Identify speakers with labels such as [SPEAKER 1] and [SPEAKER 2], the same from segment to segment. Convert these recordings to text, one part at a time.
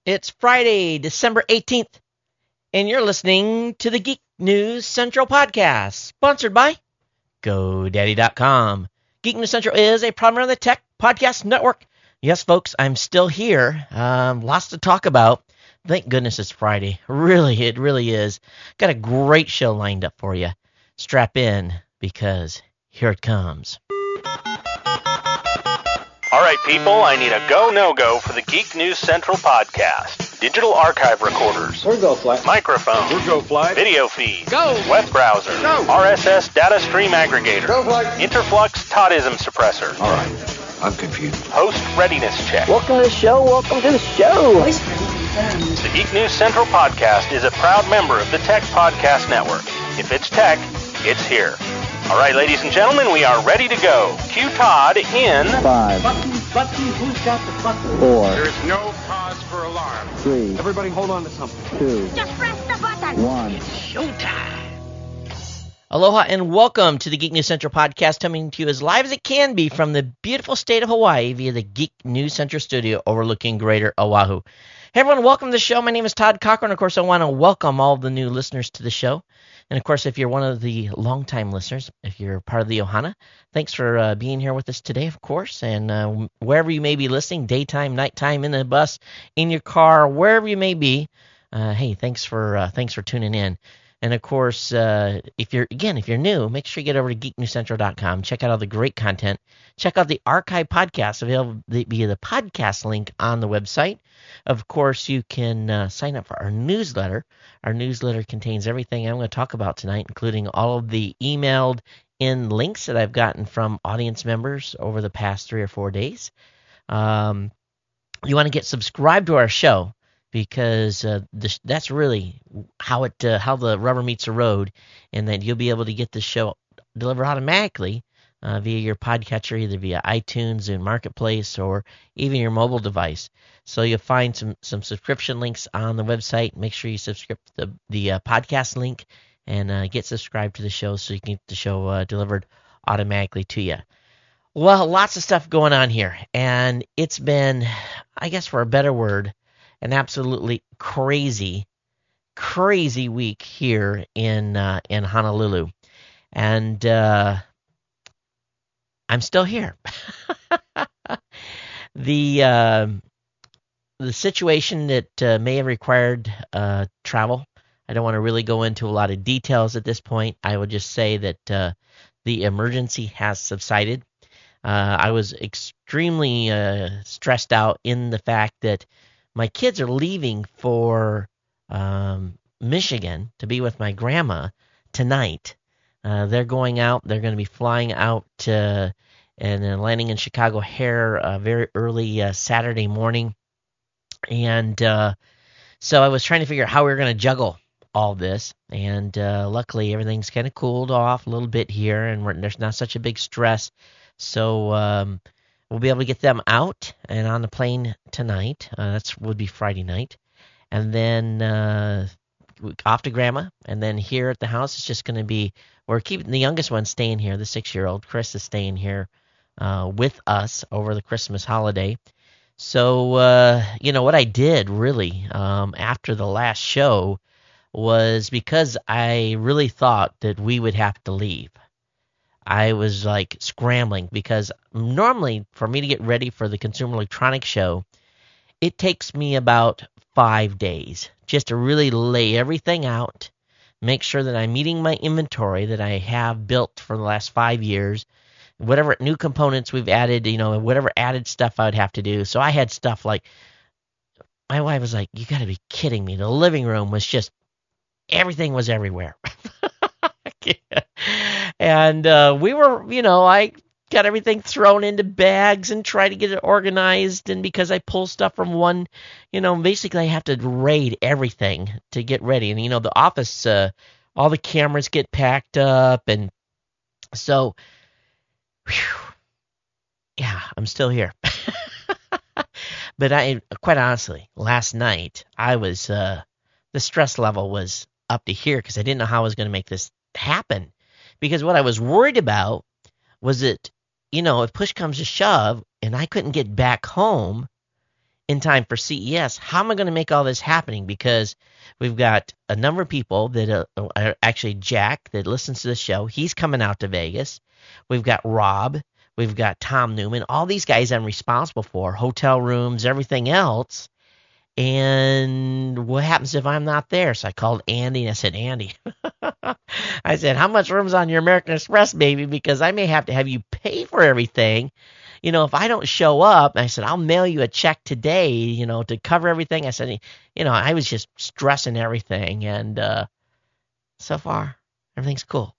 [SPEAKER 1] It's Friday, December 18th, and you're listening to the Geek News Central podcast, sponsored by GoDaddy.com. Geek News Central is a program of the Tech Podcast Network. Yes, folks, I'm still here. Lots to talk about. Thank goodness it's Friday. Really, it really is. Got a great show lined up for you. Strap in, because here it comes.
[SPEAKER 2] All right, people, I need a go, no-go for the Geek News Central podcast. Digital archive recorders.
[SPEAKER 3] We're go fly.
[SPEAKER 2] Microphone.
[SPEAKER 3] We're go fly.
[SPEAKER 2] Video feed.
[SPEAKER 3] Go.
[SPEAKER 2] Web browser.
[SPEAKER 3] Go.
[SPEAKER 2] RSS data stream aggregator.
[SPEAKER 3] Go fly.
[SPEAKER 2] Interflux Toddism suppressor.
[SPEAKER 3] All right, I'm confused.
[SPEAKER 2] Host readiness check.
[SPEAKER 4] Welcome to the show. Welcome to the show.
[SPEAKER 2] The Geek News Central podcast is a proud member of the Tech Podcast Network. If it's tech, it's here. All right, ladies and gentlemen, we are ready to go. Cue Todd in
[SPEAKER 4] 5,
[SPEAKER 5] Button, who's got the button?
[SPEAKER 4] 4,
[SPEAKER 6] There is no cause for alarm.
[SPEAKER 4] 3,
[SPEAKER 3] Everybody hold on to something.
[SPEAKER 4] 2,
[SPEAKER 5] Just press the button.
[SPEAKER 4] 1.
[SPEAKER 1] Aloha and welcome to the Geek News Central podcast, coming to you as live as it can be from the beautiful state of Hawaii via the Geek News Central studio overlooking Greater Oahu. Hey everyone, welcome to the show. My name is Todd Cochran. Of course, I want to welcome all the new listeners to the show. And of course, if you're one of the longtime listeners, if you're part of the Ohana, thanks for being here with us today, of course. And wherever you may be listening, daytime, nighttime, in the bus, in your car, wherever you may be, hey, thanks for tuning in. And of course, if you're new, make sure you get over to geeknewscentral.com. Check out all the great content. Check out the archive podcast available via the podcast link on the website. Of course, you can sign up for our newsletter. Our newsletter contains everything I'm going to talk about tonight, including all of the emailed in links that I've gotten from audience members over the past 3 or 4 days. You want to get subscribed to our show, because that's really how the rubber meets the road, and that you'll be able to get the show delivered automatically via your podcatcher, either via iTunes and Marketplace or even your mobile device. So you'll find some subscription links on the website. Make sure you subscribe to the podcast link and get subscribed to the show so you can get the show delivered automatically to you. Well, lots of stuff going on here, and it's been, I guess for a better word, an absolutely crazy week here in Honolulu, and I'm still here. The situation that may have required travel, I don't want to really go into a lot of details at this point. I would just say that the emergency has subsided. I was extremely stressed out in the fact that my kids are leaving for Michigan to be with my grandma tonight. They're going out. They're going to be flying out and then landing in Chicago O'Hare very early Saturday morning. And so I was trying to figure out how we were going to juggle all this. And luckily, everything's kind of cooled off a little bit here, and there's not such a big stress. So we'll be able to get them out and on the plane tonight. Would be Friday night. And then off to Grandma. And then here at the house, it's just going to be, we're keeping the youngest one staying here, the 6-year-old. Chris is staying here with us over the Christmas holiday. So, what I did really after the last show was, because I really thought that we would have to leave, I was like scrambling, because normally for me to get ready for the Consumer Electronics Show, it takes me about 5 days just to really lay everything out, make sure that I'm meeting my inventory that I have built for the last 5 years, whatever new components we've added, whatever added stuff I would have to do. So I had stuff like, my wife was like, you got to be kidding me. The living room was just, everything was everywhere. And we were, I got everything thrown into bags and tried to get it organized. And because I pull stuff from one, basically I have to raid everything to get ready. And, the office, all the cameras get packed up. And so, yeah, I'm still here. But quite honestly, last night I was, the stress level was up to here, because I didn't know how I was going to make this happen. Because what I was worried about was that, if push comes to shove and I couldn't get back home in time for CES. How am I going to make all this happening? Because we've got a number of people that are actually Jack that listens to the show. He's coming out to Vegas. We've got Rob. We've got Tom Newman. All these guys I'm responsible for, hotel rooms, everything else. And what happens if I'm not there? So I called Andy and I said, Andy, I said, how much room's on your American Express, baby? Because I may have to have you pay for everything. You know, if I don't show up, I said, I'll mail you a check today, you know, to cover everything. I said, you know, I was just stressing everything. And so far, everything's cool.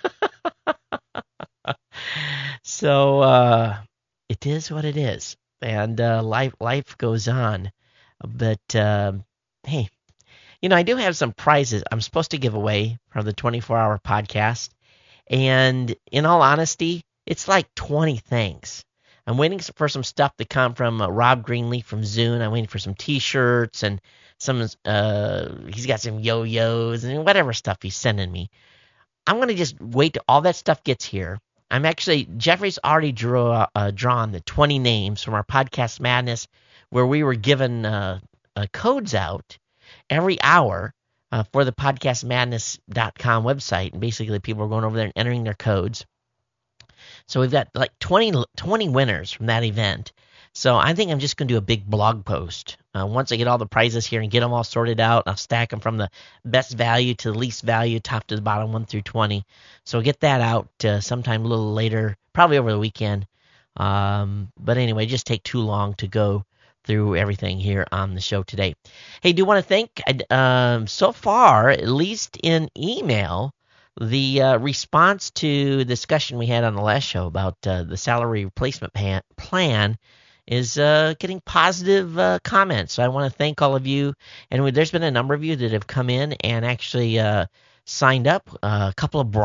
[SPEAKER 1] So it is what it is. And life goes on. But, hey, you know, I do have some prizes I'm supposed to give away from the 24-hour podcast. And in all honesty, it's like 20 things. I'm waiting for some stuff to come from Rob Greenleaf from Zune. I'm waiting for some T-shirts and some. He's got some yo-yos and whatever stuff he's sending me. I'm going to just wait till all that stuff gets here. Jeffrey's already drawn the 20 names from our Podcast Madness, where we were given codes out every hour for the podcastmadness.com website. And basically people are going over there and entering their codes. So we've got like 20 winners from that event. So I think I'm just going to do a big blog post. Once I get all the prizes here and get them all sorted out, I'll stack them from the best value to the least value, top to the bottom, 1 through 20. So we'll get that out sometime a little later, probably over the weekend. But anyway, just take too long to go through everything here on the show today. Hey, do want to thank, so far, at least in email, the response to the discussion we had on the last show about the salary replacement plan is getting positive comments. So I want to thank all of you. And there's been a number of you that have come in and actually signed up. A couple of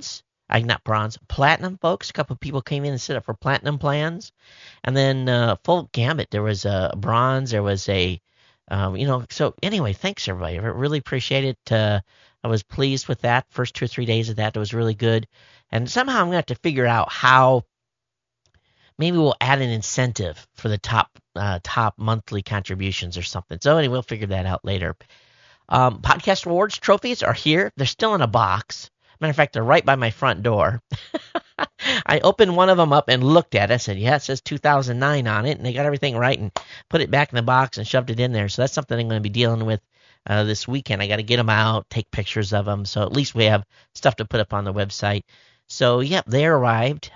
[SPEAKER 1] platinum folks. A couple of people came in and set up for platinum plans. And then full gambit. There was a bronze. There was a, so anyway, thanks everybody. I really appreciate it. I was pleased with that. First 2 or 3 days of that, it was really good. And somehow I'm going to have to figure out how maybe we'll add an incentive for the top monthly contributions or something. So anyway, we'll figure that out later. Podcast rewards trophies are here. They're still in a box. Matter of fact, they're right by my front door. I opened one of them up and looked at it. I said, yeah, it says 2009 on it. And they got everything right and put it back in the box and shoved it in there. So that's something I'm going to be dealing with this weekend. I got to get them out, take pictures of them. So at least we have stuff to put up on the website. So, yep, they arrived.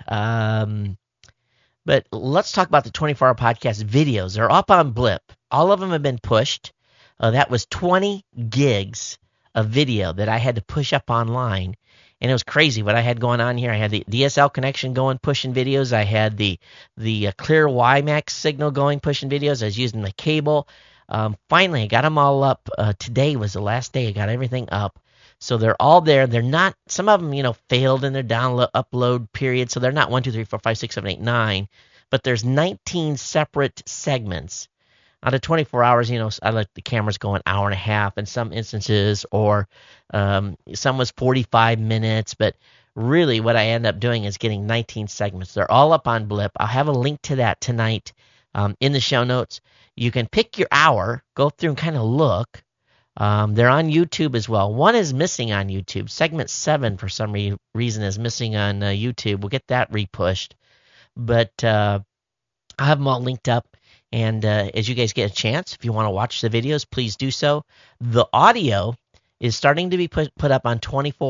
[SPEAKER 1] But let's talk about the 24-hour podcast videos. They're up on Blip. All of them have been pushed. That was 20 gigs of video that I had to push up online. And it was crazy what I had going on here. I had the DSL connection going, pushing videos. I had the clear WiMAX signal going, pushing videos. I was using the cable. Finally, I got them all up. Today was the last day I got everything up. So they're all there. They're not, some of them, failed in their upload period. So they're not 1, 2, 3, 4, 5, 6, 7, 8, 9. But there's 19 separate segments. Out of 24 hours, I let the cameras go an hour and a half in some instances, or some was 45 minutes. But really what I end up doing is getting 19 segments. They're all up on Blip. I'll have a link to that tonight in the show notes. You can pick your hour, go through and kind of look. They're on YouTube as well. One is missing on YouTube. Segment 7, for some reason, is missing on YouTube. We'll get that repushed. But I'll have them all linked up. And as you guys get a chance, if you want to watch the videos, please do so. The audio is starting to be put up on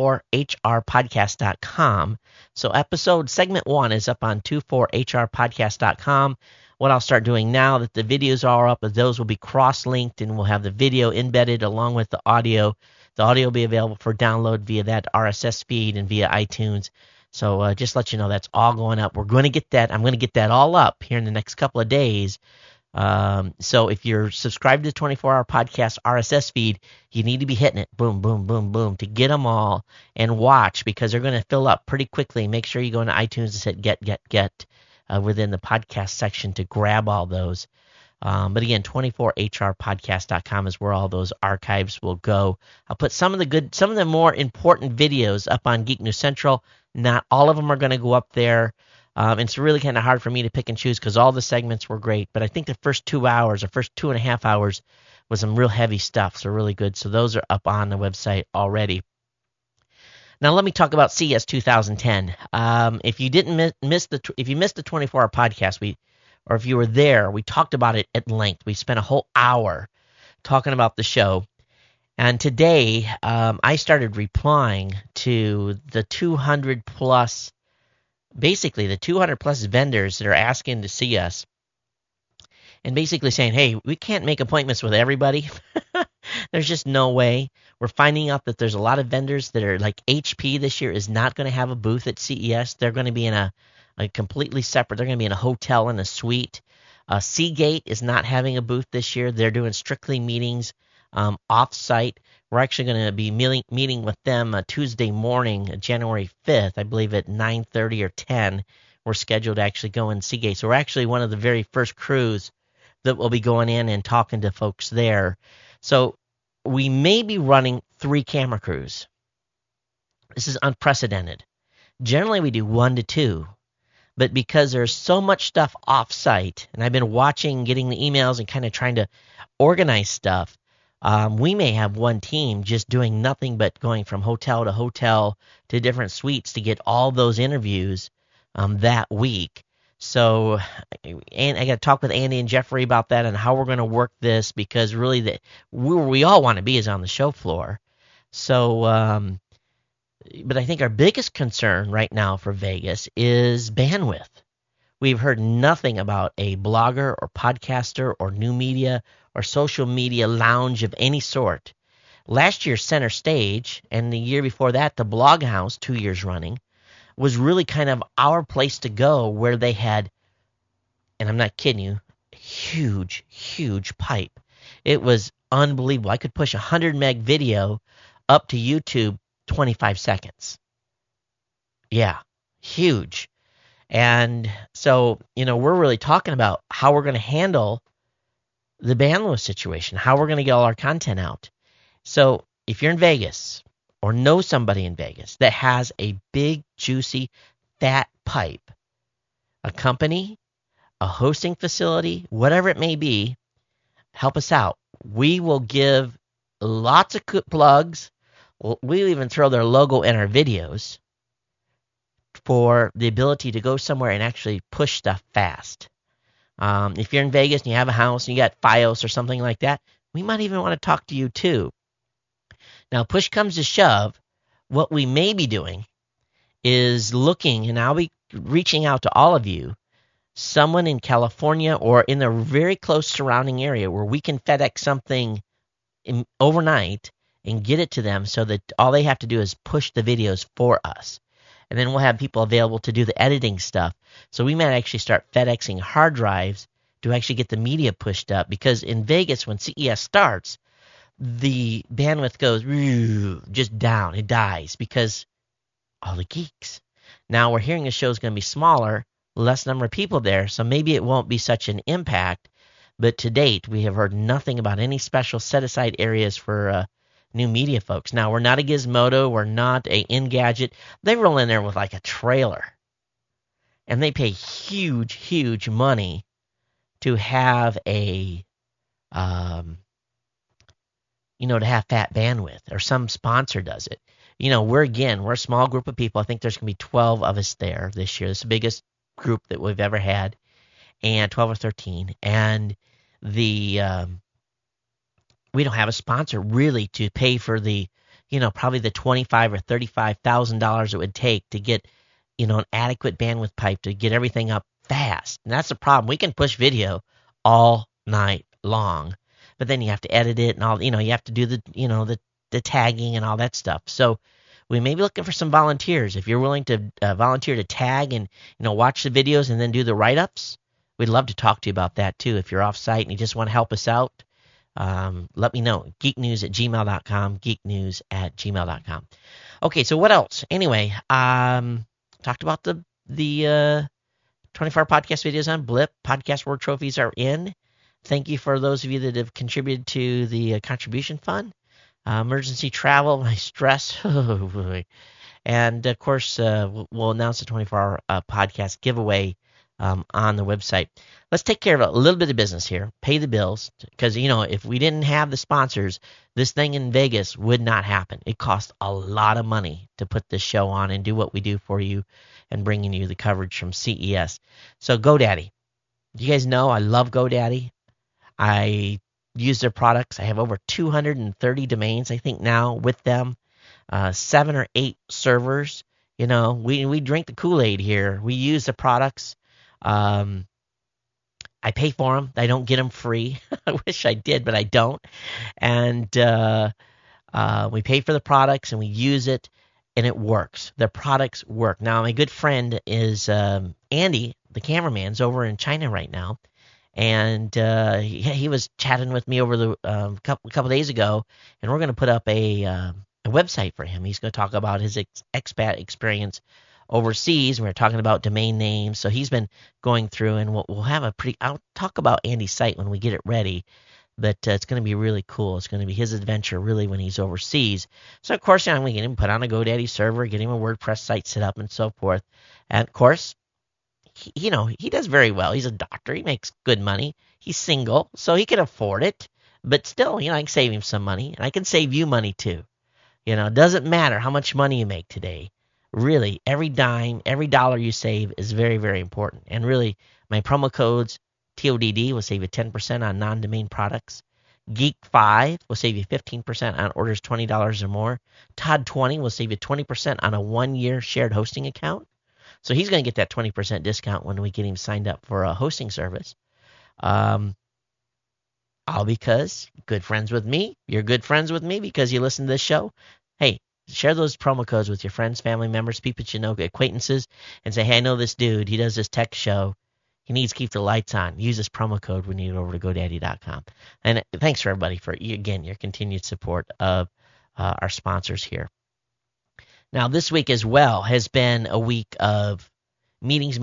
[SPEAKER 1] 24hrpodcast.com. So segment 1 is up on 24hrpodcast.com. What I'll start doing now that the videos are up, those will be cross-linked, and we'll have the video embedded along with the audio. The audio will be available for download via that RSS feed and via iTunes. So just let you know that's all going up. We're going to get that. I'm going to get that all up here in the next couple of days. So if you're subscribed to the 24-hour podcast RSS feed, you need to be hitting it, boom, boom, boom, boom, to get them all and watch, because they're going to fill up pretty quickly. Make sure you go into iTunes and hit get within the podcast section to grab all those. But again, 24hrpodcast.com is where all those archives will go. I'll put some of the more important videos up on Geek News Central. Not all of them are going to go up there. It's really kind of hard for me to pick and choose because all the segments were great. But I think the first 2 hours, or first 2.5 hours, was some real heavy stuff. So really good. So those are up on the website already. Now let me talk about CES 2010. If you didn't if you missed the 24-hour podcast, or if you were there, we talked about it at length. We spent a whole hour talking about the show. And today, I started replying to the 200 plus vendors that are asking to see us, and basically saying, hey, we can't make appointments with everybody. There's just no way. We're finding out that there's a lot of vendors that are like HP this year is not going to have a booth at CES. They're going to be in a completely separate. They're going to be in a hotel in a suite. Seagate is not having a booth this year. They're doing strictly meetings off-site. We're actually going to be meeting with them Tuesday morning, January 5th, I believe at 9:30 or 10. We're scheduled to actually go in Seagate. So we're actually one of the very first crews that will be going in and talking to folks there. So we may be running 3 camera crews. This is unprecedented. Generally, we do 1 to 2. But because there's so much stuff off-site, and I've been watching, getting the emails, and kind of trying to organize stuff, we may have one team just doing nothing but going from hotel to hotel to different suites to get all those interviews that week. So, and I got to talk with Andy and Jeffrey about that and how we're going to work this, because really where we all want to be is on the show floor. So, but I think our biggest concern right now for Vegas is bandwidth. We've heard nothing about a blogger or podcaster or new media or social media lounge of any sort. Last year, Center Stage, and the year before that, the Blog House, 2 years running, was really kind of our place to go, where they had, and I'm not kidding you, huge, huge pipe. It was unbelievable. I could push 100 meg video up to YouTube 25 seconds. Yeah, huge. And so, we're really talking about how we're going to handle the bandwidth situation, how we're going to get all our content out. So if you're in Vegas or know somebody in Vegas that has a big, juicy, fat pipe, a company, a hosting facility, whatever it may be, help us out. We will give lots of plugs. We'll even throw their logo in our videos for the ability to go somewhere and actually push stuff fast. If you're in Vegas and you have a house and you got Fios or something like that, we might even want to talk to you too. Now, push comes to shove, what we may be doing is looking, and I'll be reaching out to all of you, someone in California or in the very close surrounding area where we can FedEx something overnight and get it to them so that all they have to do is push the videos for us. And then we'll have people available to do the editing stuff. So we might actually start FedExing hard drives to actually get the media pushed up, because in Vegas, when CES starts, the bandwidth goes just down. It dies because all the geeks. Now we're hearing the show is going to be smaller, less number of people there, so maybe it won't be such an impact. But to date, we have heard nothing about any special set-aside areas for new media folks. Now, we're not a Gizmodo. We're not a Engadget. They roll in there with like a trailer, and they pay huge, huge money to have a to have fat bandwidth, or some sponsor does it. We're a small group of people. I think there's going to be 12 of us there this year. It's the biggest group that we've ever had, and 12 or 13. And we don't have a sponsor really to pay for the, probably the $25,000 or $35,000 it would take to get, an adequate bandwidth pipe to get everything up fast. And that's the problem. We can push video all night long, but then you have to edit it and all, you have to do the tagging and all that stuff. So we may be looking for some volunteers. If you're willing to volunteer to tag and, watch the videos and then do the write-ups, we'd love to talk to you about that too. If you're off-site and you just want to help us out, let me know. geeknews@gmail.com, geeknews@gmail.com. Okay, so what else? Anyway, talked about the 24-hour podcast videos on Blip. Podcast World Trophies are in. Thank you for those of you that have contributed to the contribution fund. Emergency travel, my stress. Oh boy. And, of course, we'll announce the 24-hour podcast giveaway on the website. Let's take care of a little bit of business here, pay the bills, because, if we didn't have the sponsors, this thing in Vegas would not happen. It costs a lot of money to put this show on and do what we do for you and bringing you the coverage from CES. So GoDaddy. You guys know I love GoDaddy. I use their products. I have over 230 domains, I think, now with them. 7 or 8 servers. We drink the Kool-Aid here. We use the products. I pay for them. I don't get them free. I wish I did, but I don't. And we pay for the products and we use it, and it works. The products work. Now, my good friend is Andy, the cameraman's over in China right now. And he was chatting with me over the couple days ago, and we're going to put up a website for him. He's going to talk about his expat experience overseas. We're talking about domain names. So he's been going through, and we'll have I'll talk about Andy's site when we get it ready, but it's going to be really cool. It's going to be his adventure really when he's overseas. So of course, I'm going to get him put on a GoDaddy server, get him a WordPress site set up and so forth. And of course, he does very well. He's a doctor. He makes good money. He's single, so he can afford it. But still, I can save him some money, and I can save you money too. It doesn't matter how much money you make today. Really, every dime, every dollar you save is very, very important. And really, my promo codes, TODD, will save you 10% on non-domain products. Geek5 will save you 15% on orders $20 or more. Todd20 will save you 20% on a 1-year shared hosting account. So he's going to get that 20% discount when we get him signed up for a hosting service. All because good friends with me. You're good friends with me because you listen to this show. Hey, share those promo codes with your friends, family members, people you know, acquaintances, and say, hey, I know this dude. He does this tech show. He needs to keep the lights on. Use this promo code when you get over to GoDaddy.com. And thanks for everybody for, again, your continued support of our sponsors here. Now, this week as well has been a week of meetings.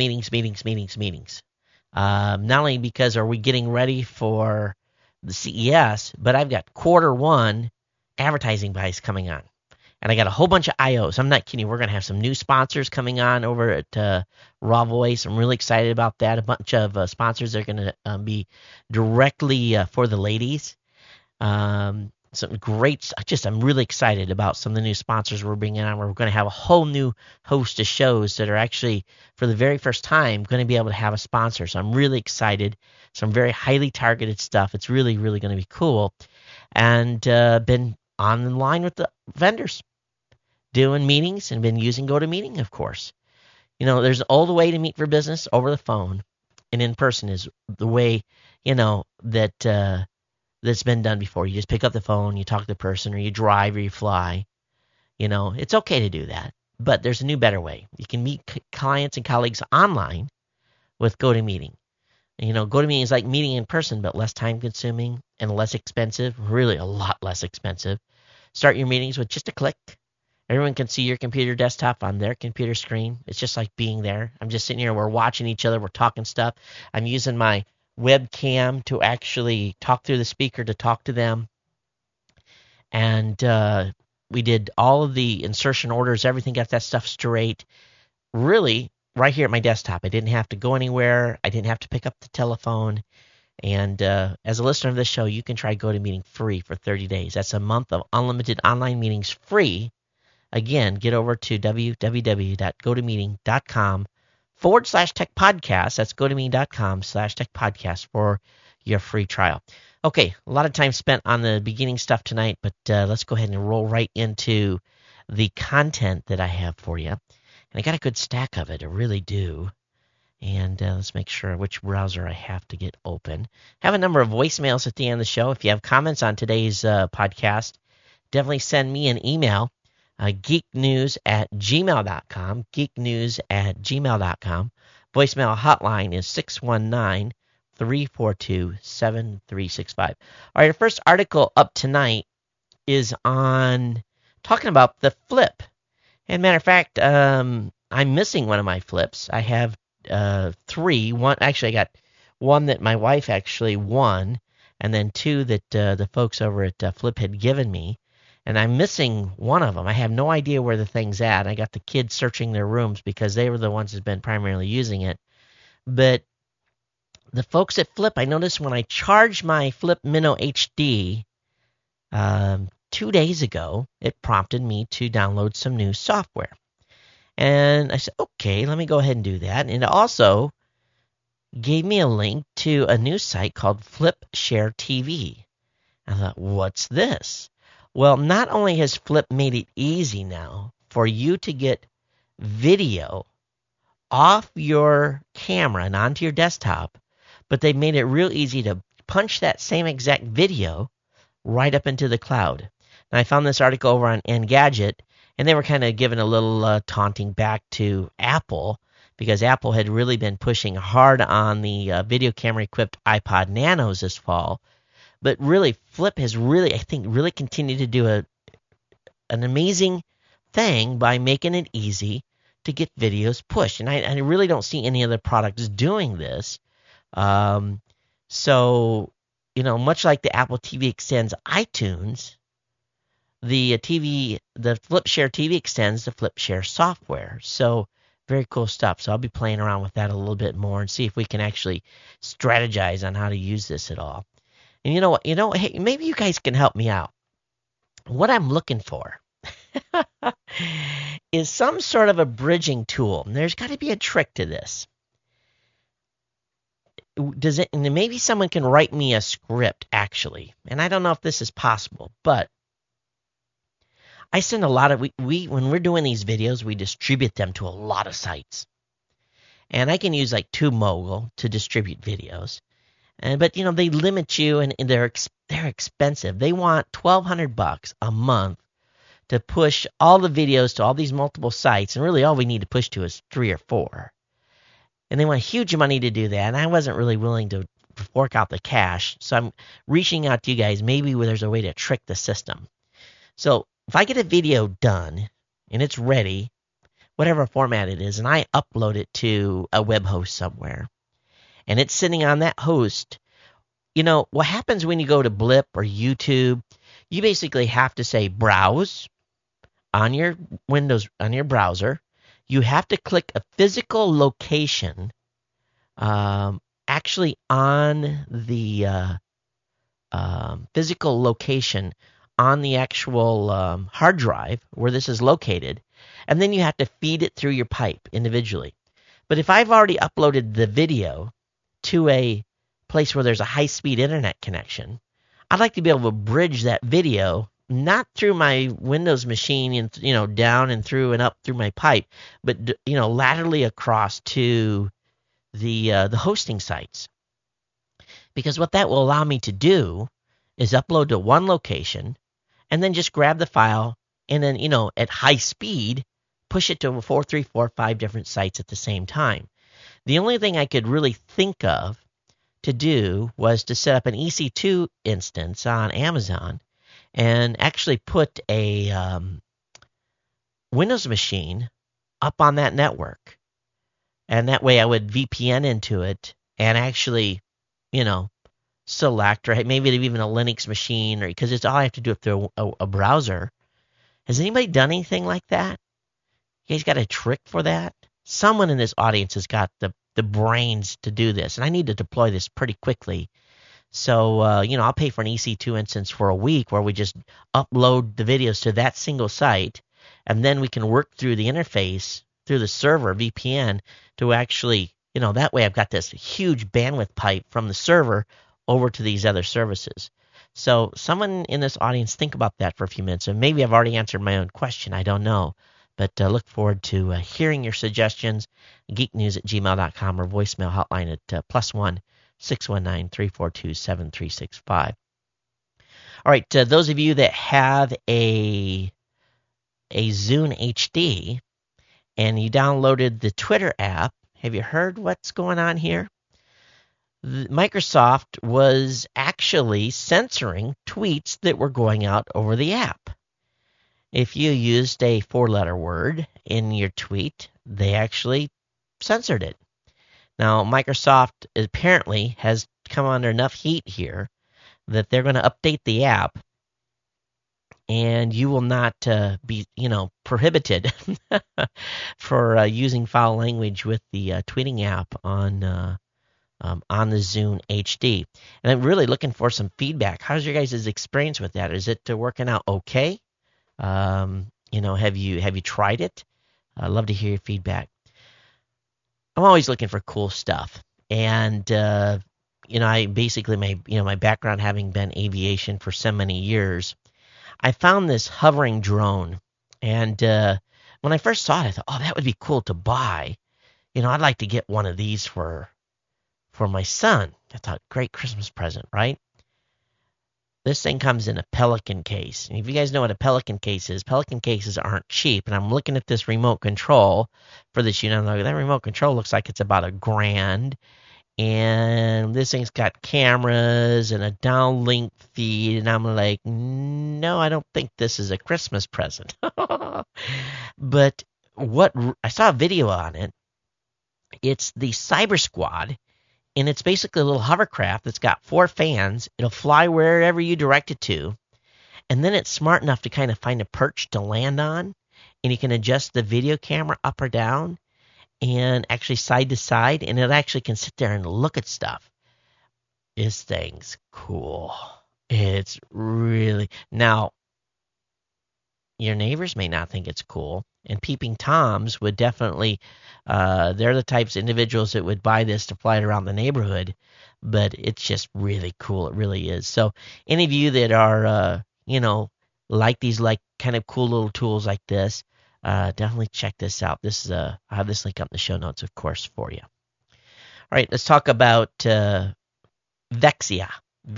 [SPEAKER 1] Not only because are we getting ready for the CES, but I've got Q1 advertising buys coming on. And I got a whole bunch of IOs. I'm not kidding. We're going to have some new sponsors coming on over at Raw Voice. I'm really excited about that. A bunch of sponsors that are going to be directly for the ladies. Some great. I'm really excited about some of the new sponsors we're bringing on. We're going to have a whole new host of shows that are actually, for the very first time, going to be able to have a sponsor. So I'm really excited. Some very highly targeted stuff. It's really, really going to be cool. And been online with the vendors, doing meetings, and been using GoToMeeting, of course. There's an old way to meet for business over the phone, and in person is the way, that's been done before. You just pick up the phone, you talk to the person, or you drive, or you fly. It's okay to do that, but there's a new, better way. You can meet clients and colleagues online with GoToMeeting. GoToMeeting is like meeting in person, but less time-consuming and less expensive, really a lot less expensive. Start your meetings with just a click. Everyone can see your computer desktop on their computer screen. It's just like being there. I'm just sitting here. We're watching each other. We're talking stuff. I'm using my webcam to actually talk through the speaker to talk to them. And we did all of the insertion orders, everything, got that stuff straight. Really, right here at my desktop. I didn't have to go anywhere. I didn't have to pick up the telephone. And as a listener of this show, you can try GoToMeeting free for 30 days. That's a month of unlimited online meetings free. Again, get over to www.gotomeeting.com/tech podcast. That's gotomeeting.com/tech podcast for your free trial. Okay, a lot of time spent on the beginning stuff tonight, but let's go ahead and roll right into the content that I have for you. And I got a good stack of it. I really do. And let's make sure which browser I have to get open. I have a number of voicemails at the end of the show. If you have comments on today's podcast, definitely send me an email, geeknews@gmail.com, geeknews@gmail.com. Voicemail hotline is 619-342-7365. All right, our first article up tonight is on talking about the flip. And matter of fact, I'm missing one of my flips. I have 3. One, actually, I got one that my wife actually won, and then 2 that the folks over at Flip had given me. And I'm missing one of them. I have no idea where the thing's at. I got the kids searching their rooms because they were the ones who've been primarily using it. But the folks at Flip, I noticed when I charged my Flip Minnow HD 2 days ago, it prompted me to download some new software. And I said, okay, let me go ahead and do that. And it also gave me a link to a new site called FlipShare TV. I thought, what's this? Well, not only has Flip made it easy now for you to get video off your camera and onto your desktop, but they've made it real easy to punch that same exact video right up into the cloud. And I found this article over on Engadget, and they were kind of giving a little taunting back to Apple, because Apple had really been pushing hard on the video camera-equipped iPod Nanos this fall. But really, Flip has really continued to do an amazing thing by making it easy to get videos pushed. And I really don't see any other products doing this. So, much like the Apple TV extends iTunes, the FlipShare TV extends the FlipShare software. So, very cool stuff. So I'll be playing around with that a little bit more and see if we can actually strategize on how to use this at all. And you know what? Hey, maybe you guys can help me out. What I'm looking for is some sort of a bridging tool. And there's got to be a trick to this. And maybe someone can write me a script, actually. And I don't know if this is possible, but I send a lot of when we're doing these videos, we distribute them to a lot of sites. And I can use like TubeMogul to distribute videos. But they limit you, and they're expensive. They want $1,200 a month to push all the videos to all these multiple sites, and really all we need to push to is 3 or 4. And they want huge money to do that, and I wasn't really willing to fork out the cash. So I'm reaching out to you guys. Maybe there's a way to trick the system. So if I get a video done and it's ready, whatever format it is, and I upload it to a web host somewhere, and it's sitting on that host, what happens when you go to Blip or YouTube, you basically have to say browse on your Windows, on your browser. You have to click a physical location actually on the physical location on the actual hard drive where this is located, and then you have to feed it through your pipe individually. But if I've already uploaded the video to a place where there's a high-speed internet connection, I'd like to be able to bridge that video not through my Windows machine and down and through and up through my pipe, but laterally across to the hosting sites. Because what that will allow me to do is upload to one location and then just grab the file and then at high speed push it to 4, 3, 4, 5 different sites at the same time. The only thing I could really think of to do was to set up an EC2 instance on Amazon and actually put a Windows machine up on that network. And that way I would VPN into it and actually, select, or maybe even a Linux machine, or because it's all I have to do it through a browser. Has anybody done anything like that? You guys got a trick for that? Someone in this audience has got the brains to do this, and I need to deploy this pretty quickly. So, I'll pay for an EC2 instance for a week where we just upload the videos to that single site, and then we can work through the interface, through the server, VPN, to actually, that way I've got this huge bandwidth pipe from the server over to these other services. So someone in this audience, think about that for a few minutes, and maybe I've already answered my own question. I don't know. But look forward to hearing your suggestions, geeknews@gmail.com, or voicemail hotline at +1 619 342 7365. All right, those of you that have a Zune HD and you downloaded the Twitter app, have you heard what's going on here? Microsoft was actually censoring tweets that were going out over the app. If you used a 4-letter word in your tweet, they actually censored it. Now, Microsoft apparently has come under enough heat here that they're going to update the app and you will not be, prohibited for using foul language with the tweeting app on the Zune HD. And I'm really looking for some feedback. How's your guys' experience with that? Is it working out okay? Have you tried it? I'd love to hear your feedback. I'm always looking for cool stuff, and I basically my background having been aviation for so many years, I found this hovering drone, and when I first saw it, I thought, oh, that would be cool to buy. I'd like to get one of these for my son. I thought, great Christmas present, right? This thing comes in a Pelican case. And if you guys know what a Pelican case is, Pelican cases aren't cheap. And I'm looking at this remote control for this unit. I'm like, that remote control looks like it's about $1,000. And this thing's got cameras and a downlink feed. And I'm like, no, I don't think this is a Christmas present. But I saw a video on it. It's the Cyber Squad. And it's basically a little hovercraft that's got 4 fans. It'll fly wherever you direct it to. And then it's smart enough to kind of find a perch to land on. And you can adjust the video camera up or down and actually side to side. And it actually can sit there and look at stuff. This thing's cool. It's really... Now, your neighbors may not think it's cool. And Peeping Toms would definitely, they're the types of individuals that would buy this to fly it around the neighborhood, but it's just really cool. It really is. So any of you that are, like these kind of cool little tools like this, definitely check this out. I have this link up in the show notes, of course, for you. All right, let's talk about Vexia,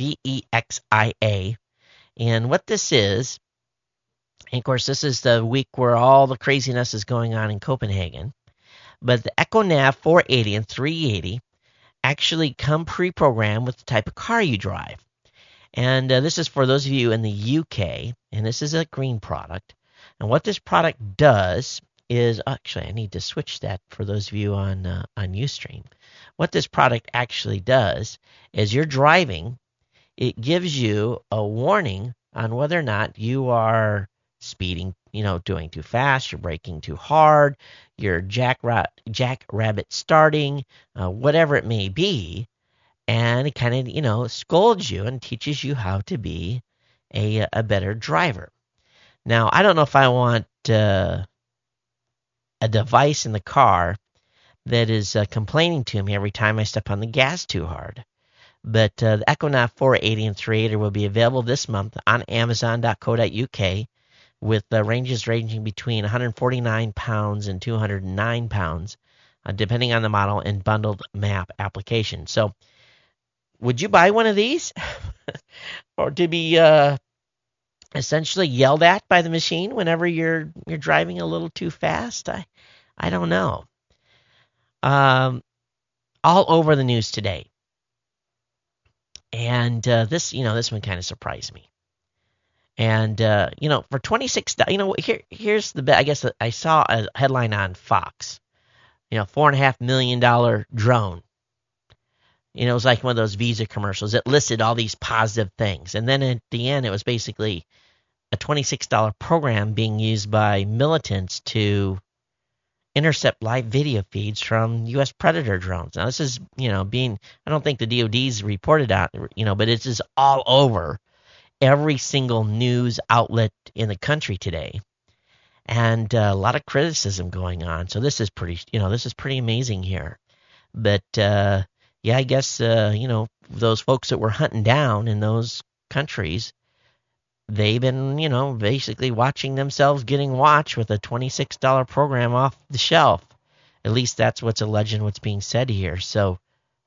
[SPEAKER 1] Vexia, and what this is. And of course, this is the week where all the craziness is going on in Copenhagen. But the EcoNav 480 and 380 actually come pre-programmed with the type of car you drive. And this is for those of you in the UK, and this is a green product. And what this product does is, actually, I need to switch that for those of you on Ustream. What this product actually does is you're driving, it gives you a warning on whether or not you are speeding, doing too fast, you're braking too hard, you're jackrabbit starting, whatever it may be, and it kind of, scolds you and teaches you how to be a better driver. Now, I don't know if I want a device in the car that is complaining to me every time I step on the gas too hard. But the EcoNav 480 and 380 will be available this month on Amazon.co.uk with ranges ranging between 149 pounds and 209 pounds, depending on the model and bundled map application. So would you buy one of these? Or to be essentially yelled at by the machine whenever you're driving a little too fast? I don't know. All over the news today. And this one kind of surprised me. And, for $26, here's the bet. I guess I saw a headline on Fox, $4.5 million drone. It was like one of those Visa commercials. It listed all these positive things. And then at the end, it was basically a $26 program being used by militants to intercept live video feeds from U.S. Predator drones. Now, this is, I don't think the DOD's reported out, but it's just all over every single news outlet in the country today, and a lot of criticism going on. So this is pretty amazing here. But I guess those folks that were hunting down in those countries, they've been basically watching themselves getting watched with a $26 program off the shelf. At least that's what's alleged, what's being said here. So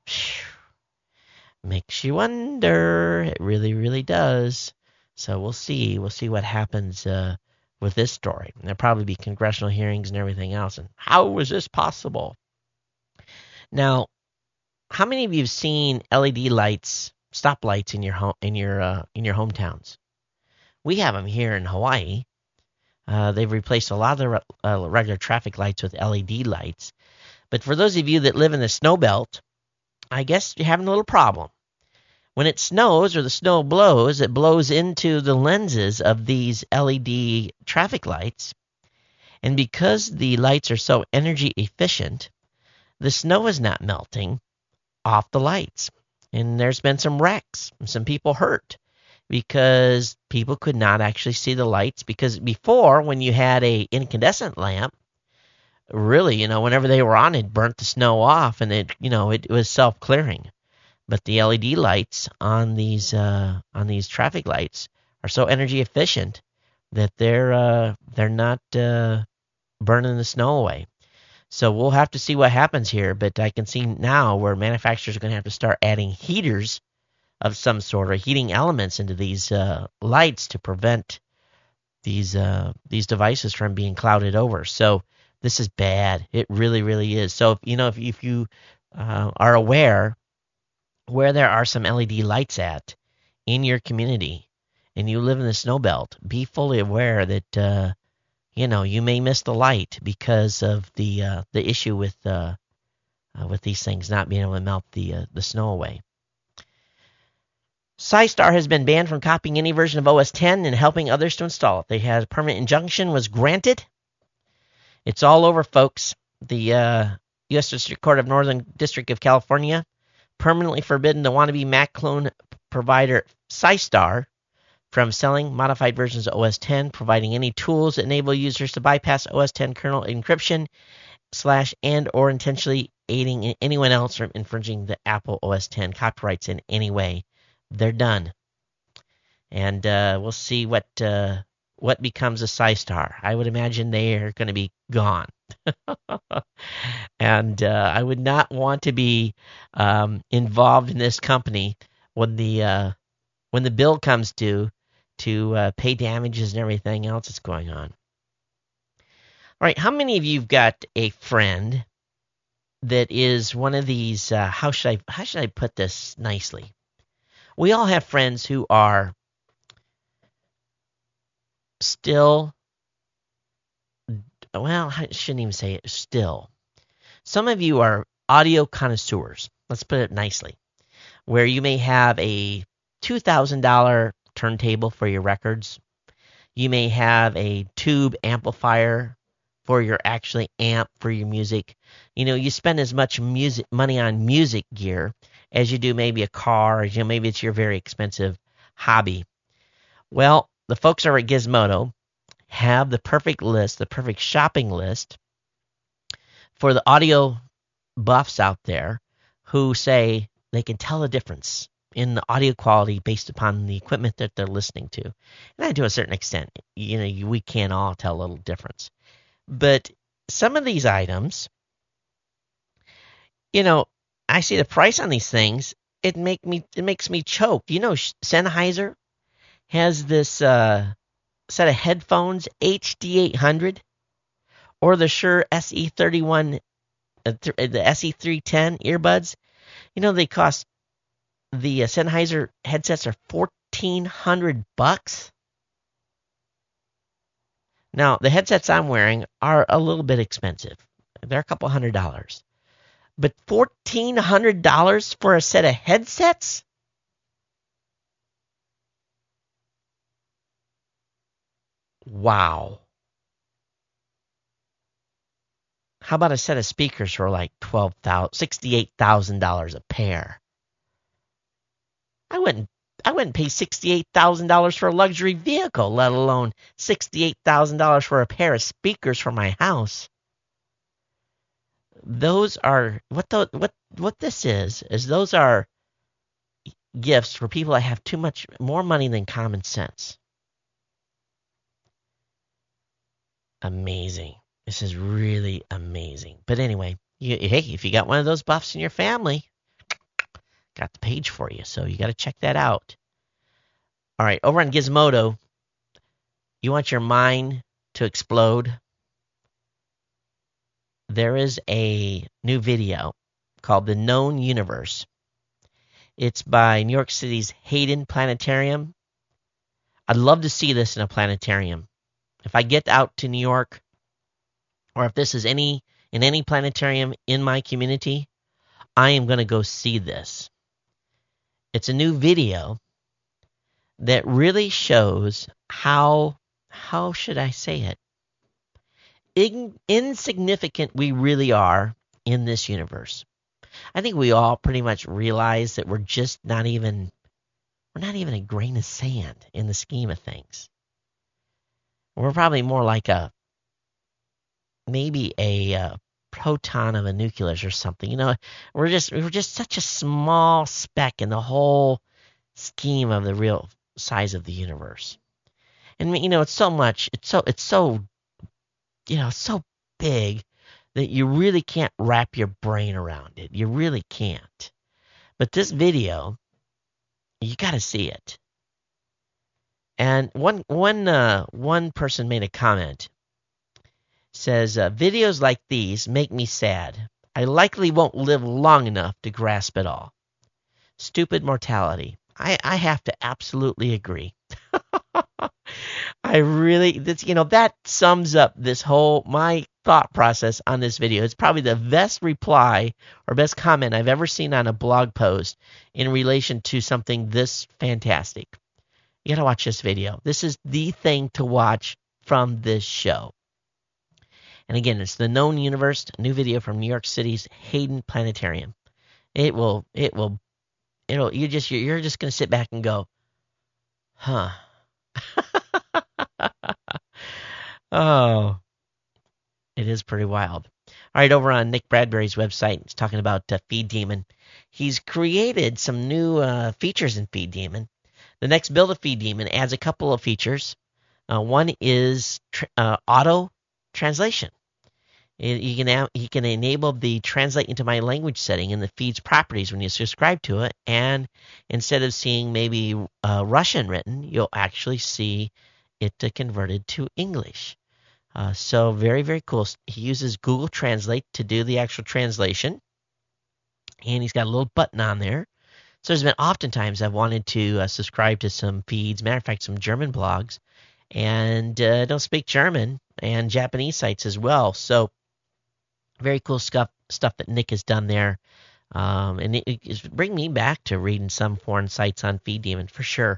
[SPEAKER 1] makes you wonder. It really, really does. So we'll see. We'll see what happens with this story. And there'll probably be congressional hearings and everything else. And how was this possible? Now, how many of you have seen LED lights, stoplights in your hometowns? We have them here in Hawaii. They've replaced a lot of the regular traffic lights with LED lights. But for those of you that live in the snow belt, I guess you're having a little problem. When it snows or the snow blows, it blows into the lenses of these LED traffic lights. And because the lights are so energy efficient, the snow is not melting off the lights. And there's been some wrecks, some people hurt because people could not actually see the lights. Because before, when you had a incandescent lamp, really, whenever they were on, it burnt the snow off, and it was self-clearing. But the LED lights on these traffic lights are so energy efficient that they're not burning the snow away. So we'll have to see what happens here, but I can see now where manufacturers are going to have to start adding heaters of some sort or heating elements into these lights to prevent these devices from being clouded over. So this is bad. It really, really is. So if you are aware where there are some LED lights at in your community and you live in the snow belt, be fully aware that you may miss the light because of the issue with these things not being able to melt the snow away. SiStar has been banned from copying any version of OS X and helping others to install it. They had a permanent injunction was granted. It's all over, folks. The U.S. District Court of Northern District of California permanently forbidden the wannabe Mac clone provider SiStar from selling modified versions of OS X, providing any tools that enable users to bypass OS X kernel encryption / and or intentionally aiding anyone else from infringing the Apple OS X copyrights in any way. They're done. And we'll see what becomes of SiStar. I would imagine they are going to be gone. And I would not want to be involved in this company when the bill comes due to pay damages and everything else that's going on. All right, how many of you've got a friend that is one of these? How should I put this nicely? We all have friends who are still. Well, I shouldn't even say it still. Some of you are audio connoisseurs. Let's put it nicely, where you may have a $2,000 turntable for your records. You may have a tube amplifier for your actually amp for your music. You spend as much money on music gear as you do maybe a car, maybe it's your very expensive hobby. Well, the folks over at Gizmodo have the perfect list, the perfect shopping list for the audio buffs out there who say they can tell the difference in the audio quality based upon the equipment that they're listening to. And to a certain extent, we can all tell a little difference. But some of these items, I see the price on these things, it makes me choke. Sennheiser has this set of headphones, HD800, or the Shure SE31, the SE310 earbuds. They cost, the Sennheiser headsets are $1,400. Now, the headsets I'm wearing are a little bit expensive. They're a couple $100. But $1,400 for a set of headsets? Wow. How about a set of speakers for like $68,000 a pair? I wouldn't pay $68,000 for a luxury vehicle, let alone $68,000 for a pair of speakers for my house. Those are what this is those are gifts for people that have too much more money than common sense. Amazing. This is really amazing. But anyway, if you got one of those buffs in your family, got the page for you. So you got to check that out. All right, over on Gizmodo, you want your mind to explode? There is a new video called The Known Universe. It's by New York City's Hayden Planetarium. I'd love to see this in a planetarium. If I get out to New York, or if this is in any planetarium in my community, I am going to go see this. It's a new video that really shows how should I say it? Insignificant we really are in this universe. I think we all pretty much realize that we're not even a grain of sand in the scheme of things. We're probably more like maybe a proton of a nucleus or something. You know, we're just such a small speck in the whole scheme of the real size of the universe. And you know, it's so big that you really can't wrap your brain around it. You really can't. But this video, you got to see it. And one person made a comment. Says, videos like these make me sad. I likely won't live long enough to grasp it all. Stupid mortality. I have to absolutely agree. That sums up my thought process on this video. It's probably the best reply or best comment I've ever seen on a blog post in relation to something this fantastic. You got to watch this video. This is the thing to watch from this show. And again, it's The Known Universe, a new video from New York City's Hayden Planetarium. You're just going to sit back and go, huh. Oh, it is pretty wild. All right, over on Nick Bradbury's website, it's talking about Feed Demon. He's created some new features in Feed Demon. The next build of Feed Demon adds a couple of features. One is auto translation. You can enable the translate into my language setting in the feed's properties when you subscribe to it, and instead of seeing maybe Russian written, you'll actually see it converted to English. So very, very cool. He uses Google Translate to do the actual translation, and he's got a little button on there. So there's been oftentimes I've wanted to subscribe to some feeds, matter of fact, some German blogs, and don't speak German, and Japanese sites as well. So very cool stuff that Nick has done there. And it bring me back to reading some foreign sites on Feed Demon for sure.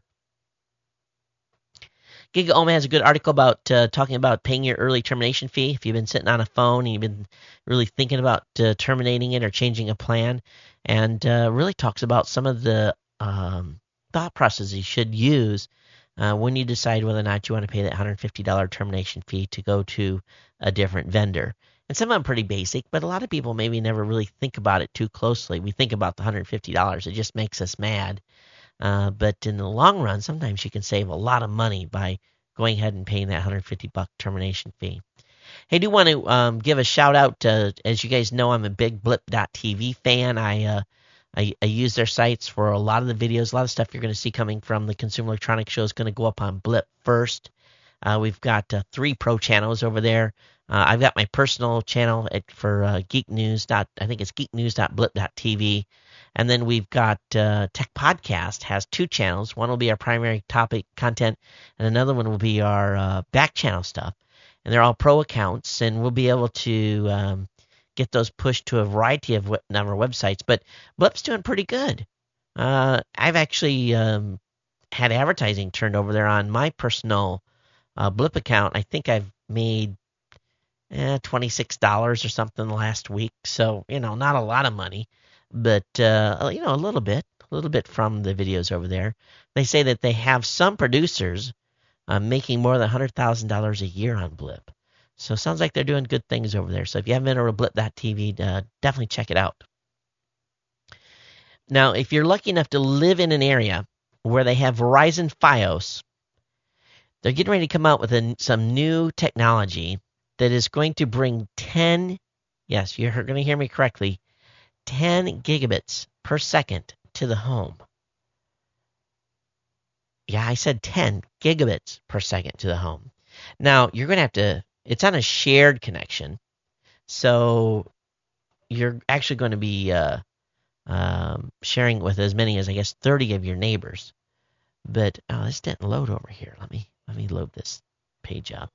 [SPEAKER 1] Giga Oma has a good article about talking about paying your early termination fee. If you've been sitting on a phone and you've been really thinking about terminating it or changing a plan, and really talks about some of the thought processes you should use when you decide whether or not you want to pay that $150 termination fee to go to a different vendor. And some of them are pretty basic, but a lot of people maybe never really think about it too closely. We think about the $150. It just makes us mad. But in the long run, sometimes you can save a lot of money by going ahead and paying that $150 termination fee. Hey, I do want to give a shout out. As you guys know, I'm a big Blip.tv fan. I use their sites for a lot of the videos. A lot of stuff you're going to see coming from the Consumer Electronics Show is going to go up on Blip first. We've got 3 pro channels over there. I've got my personal channel for Geek News. I think it's geeknews.blip.tv. And then we've got Tech Podcast has 2 channels. One will be our primary topic content, and another one will be our back channel stuff. And they're all pro accounts, and we'll be able to get those pushed to a variety of number of websites. But Blip's doing pretty good. I've actually had advertising turned over there on my personal Blip account. I think I've made $26 or something last week. So, not a lot of money, but, a little bit from the videos over there. They say that they have some producers making more than $100,000 a year on Blip. So it sounds like they're doing good things over there. So if you haven't been over to Blip.tv, definitely check it out. Now, if you're lucky enough to live in an area where they have Verizon Fios, they're getting ready to come out with some new technology that is going to bring 10, yes, you're going to hear me correctly, 10 gigabits per second to the home. Yeah, I said 10 gigabits per second to the home. Now, you're going to have to, it's on a shared connection, so you're actually going to be sharing with as many as, I guess, 30 of your neighbors. But, this didn't load over here. Let me load this page up.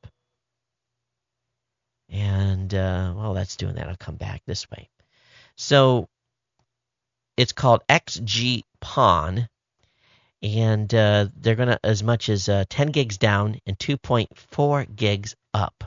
[SPEAKER 1] And, while that's doing that, I'll come back this way. So, it's called XG PON, and they're going to as much as 10 gigs down and 2.4 gigs up.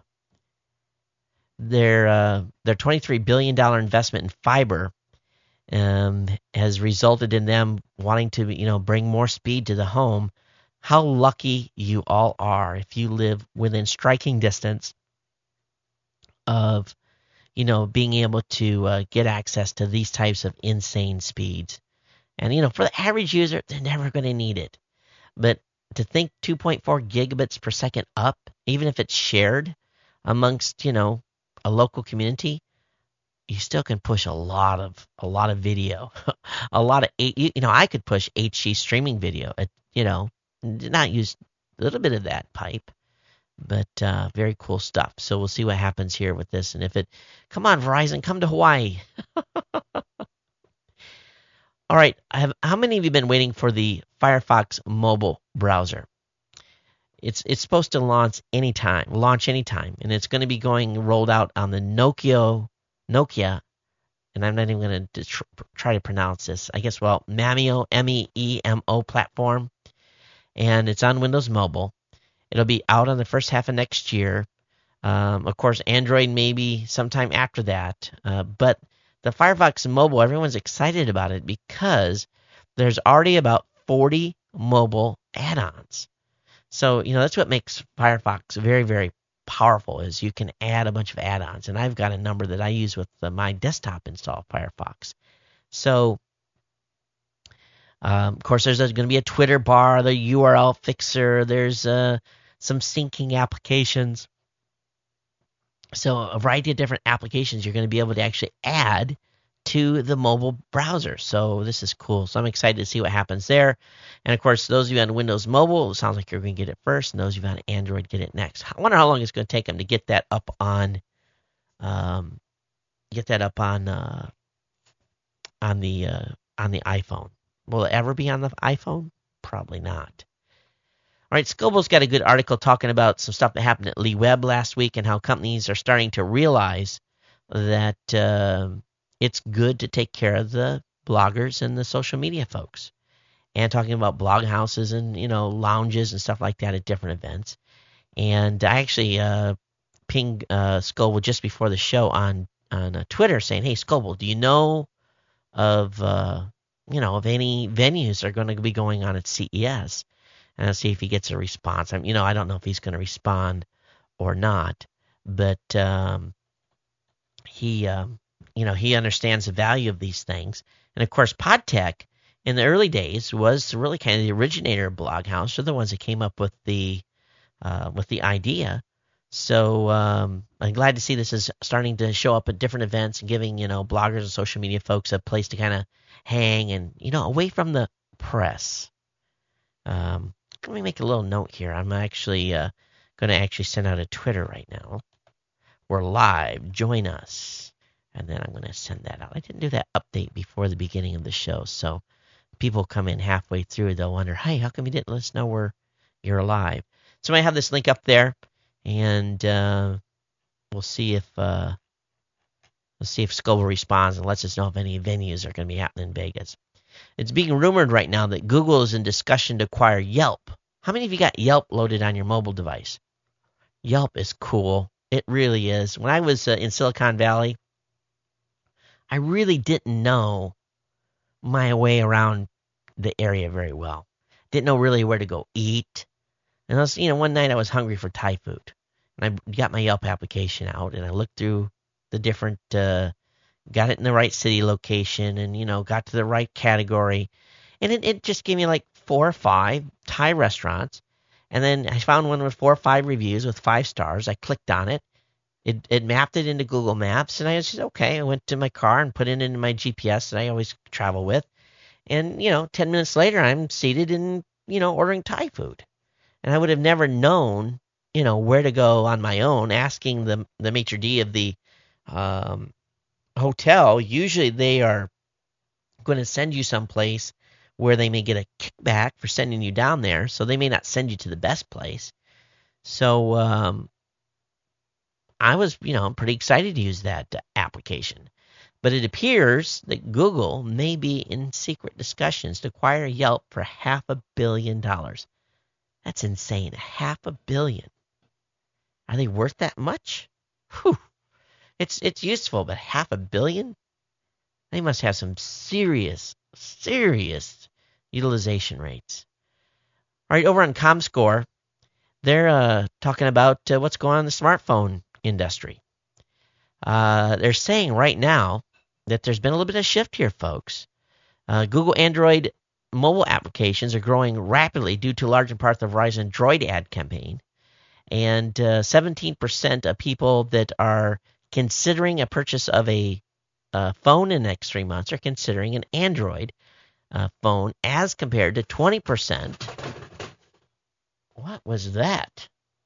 [SPEAKER 1] Their $23 billion investment in fiber has resulted in them wanting to, bring more speed to the home. How lucky you all are if you live within striking distance of, being able to get access to these types of insane speeds. And, for the average user, they're never going to need it. But to think 2.4 gigabits per second up, even if it's shared amongst, a local community, you still can push a lot of video, a lot of, I could push HD streaming video, not use a little bit of that pipe, but very cool stuff. So we'll see what happens here with this. And come on, Verizon, come to Hawaii. All right, how many of you have been waiting for the Firefox mobile browser? It's supposed to launch anytime, and it's going to be rolled out on the Nokia, and I'm not even going to try to pronounce this. I guess, Memeo, MEEMO platform, and it's on Windows Mobile. It'll be out on the first half of next year. Of course, Android maybe sometime after that, but the Firefox Mobile, everyone's excited about it because there's already about 40 mobile add-ons. So, that's what makes Firefox very, very powerful is you can add a bunch of add-ons. And I've got a number that I use with my desktop install Firefox. So, of course, there's going to be a Twitter bar, the URL fixer. There's some syncing applications. So a variety of different applications you're going to be able to actually add to the mobile browser. So this is cool. So I'm excited to see what happens there. And, of course, those of you on Windows Mobile, it sounds like you're going to get it first, and those of you on Android get it next. I wonder how long it's going to take them to get that up on the iPhone. Will it ever be on the iPhone? Probably not. All right, Scoble's got a good article talking about some stuff that happened at Lee Web last week and how companies are starting to realize that it's good to take care of the bloggers and the social media folks. And talking about blog houses and, lounges and stuff like that at different events. And I actually pinged Scoble just before the show on Twitter saying, hey, Scoble, do you know of any venues that are going to be going on at CES? And I'll see if he gets a response. I don't know if he's going to respond or not, but he understands the value of these things. And of course, PodTech in the early days was really kind of the originator of Bloghouse. They're the ones that came up with the idea. So I'm glad to see this is starting to show up at different events and giving bloggers and social media folks a place to kind of hang and away from the press. Let me make a little note here. I'm actually going to send out a Twitter right now. We're live. Join us. And then I'm going to send that out. I didn't do that update before the beginning of the show. So people come in halfway through. They'll wonder, hey, how come you didn't let us know you're live? So I have this link up there. And we'll see if Scoble responds and lets us know if any venues are going to be happening in Vegas. It's being rumored right now that Google is in discussion to acquire Yelp. How many of you got Yelp loaded on your mobile device? Yelp is cool. It really is. When I was in Silicon Valley, I really didn't know my way around the area very well. Didn't know really where to go eat. And I was, one night I was hungry for Thai food. And I got my Yelp application out and I looked through the different got it in the right city location and, got to the right category. And it just gave me like 4 or 5 Thai restaurants. And then I found one with 4 or 5 reviews with 5 stars. I clicked on it. It mapped it into Google Maps. And I said, okay, I went to my car and put it into my GPS that I always travel with. And, 10 minutes later, I'm seated and, ordering Thai food. And I would have never known, where to go on my own, asking the maitre d' of the hotel. Usually they are going to send you someplace where they may get a kickback for sending you down there, so they may not send you to the best place. So I was, pretty excited to use that application. But it appears that Google may be in secret discussions to acquire Yelp for $500 million. That's insane. $500 million. Are they worth that much? Whew. It's useful, but $500 million? They must have some serious utilization rates. All right, over on ComScore, they're talking about what's going on in the smartphone industry. They're saying right now that there's been a little bit of shift here, folks. Google Android mobile applications are growing rapidly due to large in part the Verizon Droid ad campaign. And 17% of people that are considering a purchase of a phone in the next 3 months are considering an Android phone, as compared to 20%. What was that?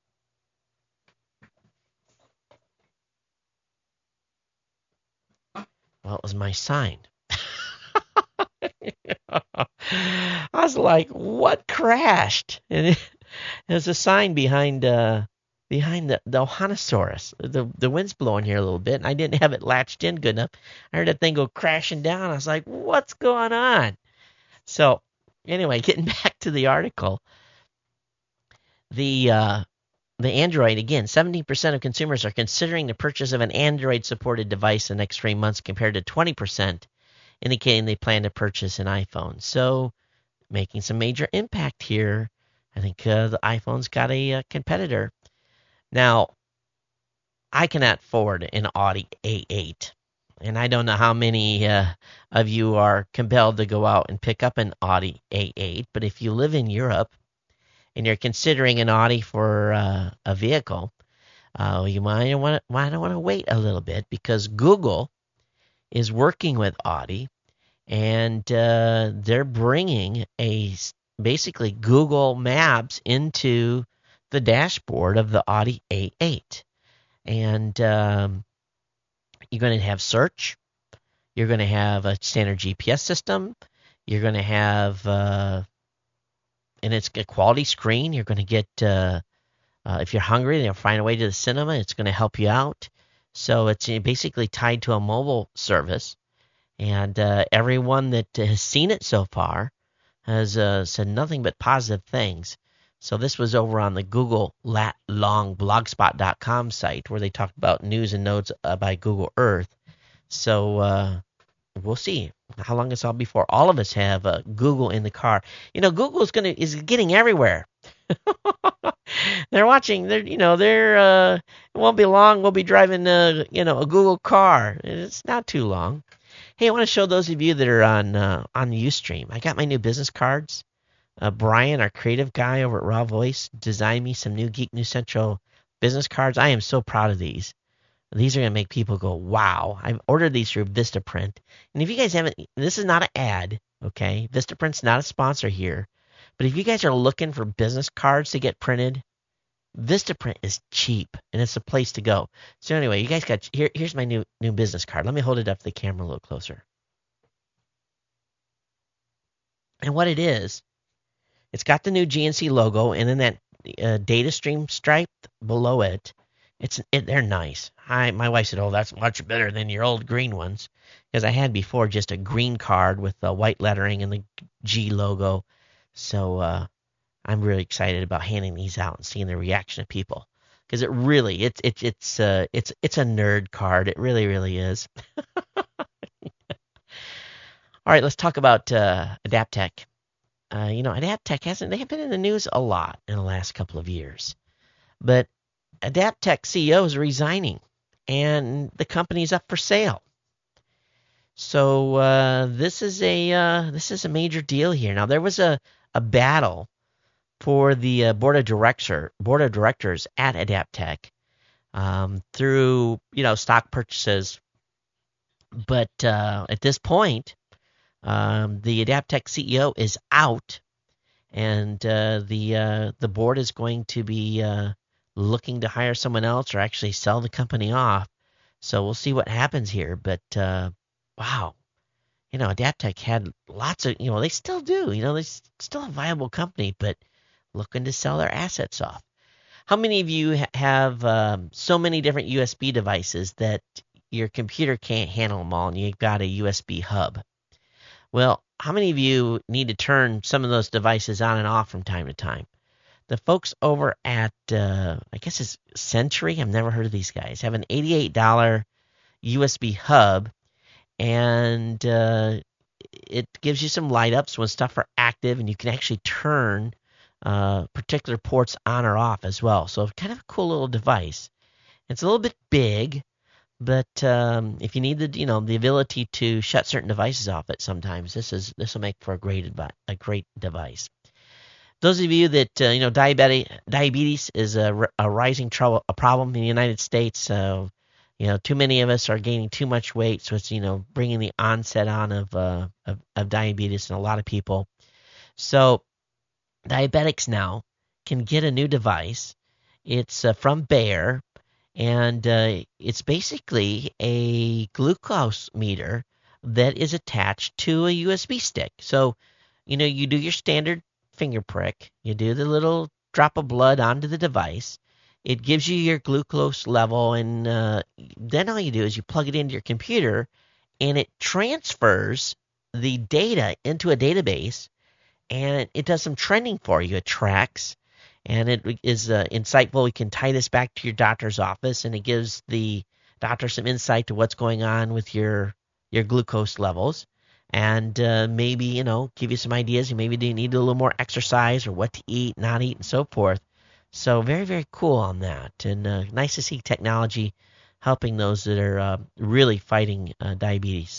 [SPEAKER 1] Well, it was my sign. I was like, what crashed? And there's a sign behind the Ohanosaurus. The wind's blowing here a little bit, and I didn't have it latched in good enough. I heard that thing go crashing down. I was like, what's going on? So anyway, getting back to the article, the Android, again, 17% of consumers are considering the purchase of an Android-supported device in the next 3 months, compared to 20%, indicating they plan to purchase an iPhone. So making some major impact here. I think the iPhone's got a competitor. Now, I cannot afford an Audi A8, and I don't know how many of you are compelled to go out and pick up an Audi A8, but if you live in Europe and you're considering an Audi for a vehicle, you might want to wait a little bit, because Google is working with Audi, and they're bringing basically Google Maps into the dashboard of the Audi A8. And you're going to have search. You're going to have a standard GPS system. You're going to have, and it's a quality screen. You're going to get, if you're hungry, they'll find a way to the cinema. It's going to help you out. So it's basically tied to a mobile service. And everyone that has seen it so far has said nothing but positive things. So this was over on the Google Lat-Long blogspot.com site, where they talked about news and notes by Google Earth. So we'll see how long it's all before all of us have Google in the car. You know, Google is getting everywhere. They're watching. It won't be long. We'll be driving a Google car. It's not too long. Hey, I want to show those of you that are on the Ustream. I got my new business cards. Brian, our creative guy over at Raw Voice, designed me some new Geek News Central business cards. I am so proud of these. These are going to make people go, wow. I've ordered these through Vistaprint. And if you guys haven't, this is not an ad, okay? Vistaprint's not a sponsor here. But if you guys are looking for business cards to get printed, Vistaprint is cheap, and it's a place to go. So anyway, you guys got here's my new business card. Let me hold it up to the camera a little closer. And what it is, it's got the new GNC logo, and then that data stream stripe below it. They're nice. My wife said, "Oh, that's much better than your old green ones," because I had before just a green card with the white lettering and the G logo. So I'm really excited about handing these out and seeing the reaction of people, because it's a nerd card. It really, really is. All right, let's talk about Adaptec. Adaptec they have been in the news a lot in the last couple of years, but Adaptec CEO is resigning, and the company's up for sale. So this is a major deal here. Now, there was a battle for the board of directors at Adaptec through stock purchases, but at this point, the Adaptec CEO is out, and the board is going to be looking to hire someone else or actually sell the company off. So we'll see what happens here. But wow, Adaptec had lots of, they still do, they still a viable company, but looking to sell their assets off. How many of you have so many different USB devices that your computer can't handle them all, and you've got a USB hub. Well, how many of you need to turn some of those devices on and off from time to time? The folks over at, I guess it's Century, I've never heard of these guys, have an $88 USB hub, and it gives you some light ups when stuff are active, and you can actually turn particular ports on or off as well. So kind of a cool little device. It's a little bit big, but if you need the ability to shut certain devices off at sometimes, this will make for a great device. Those of you that diabetes is a rising a problem in the United States. So too many of us are gaining too much weight, so it's bringing the onset on of diabetes in a lot of people. So diabetics now can get a new device. It's from Bayer, and it's basically a glucose meter that is attached to a USB stick. So you do your standard finger prick, you do the little drop of blood onto the device, it gives you your glucose level, and then all you do is you plug it into your computer, and it transfers the data into a database, and it does some trending for you. It tracks, and it is insightful. We can tie this back to your doctor's office, and it gives the doctor some insight to what's going on with your glucose levels. And maybe, give you some ideas. You maybe do need a little more exercise or what to eat, not eat, and so forth. So very, very cool on that. And nice to see technology helping those that are really fighting diabetes.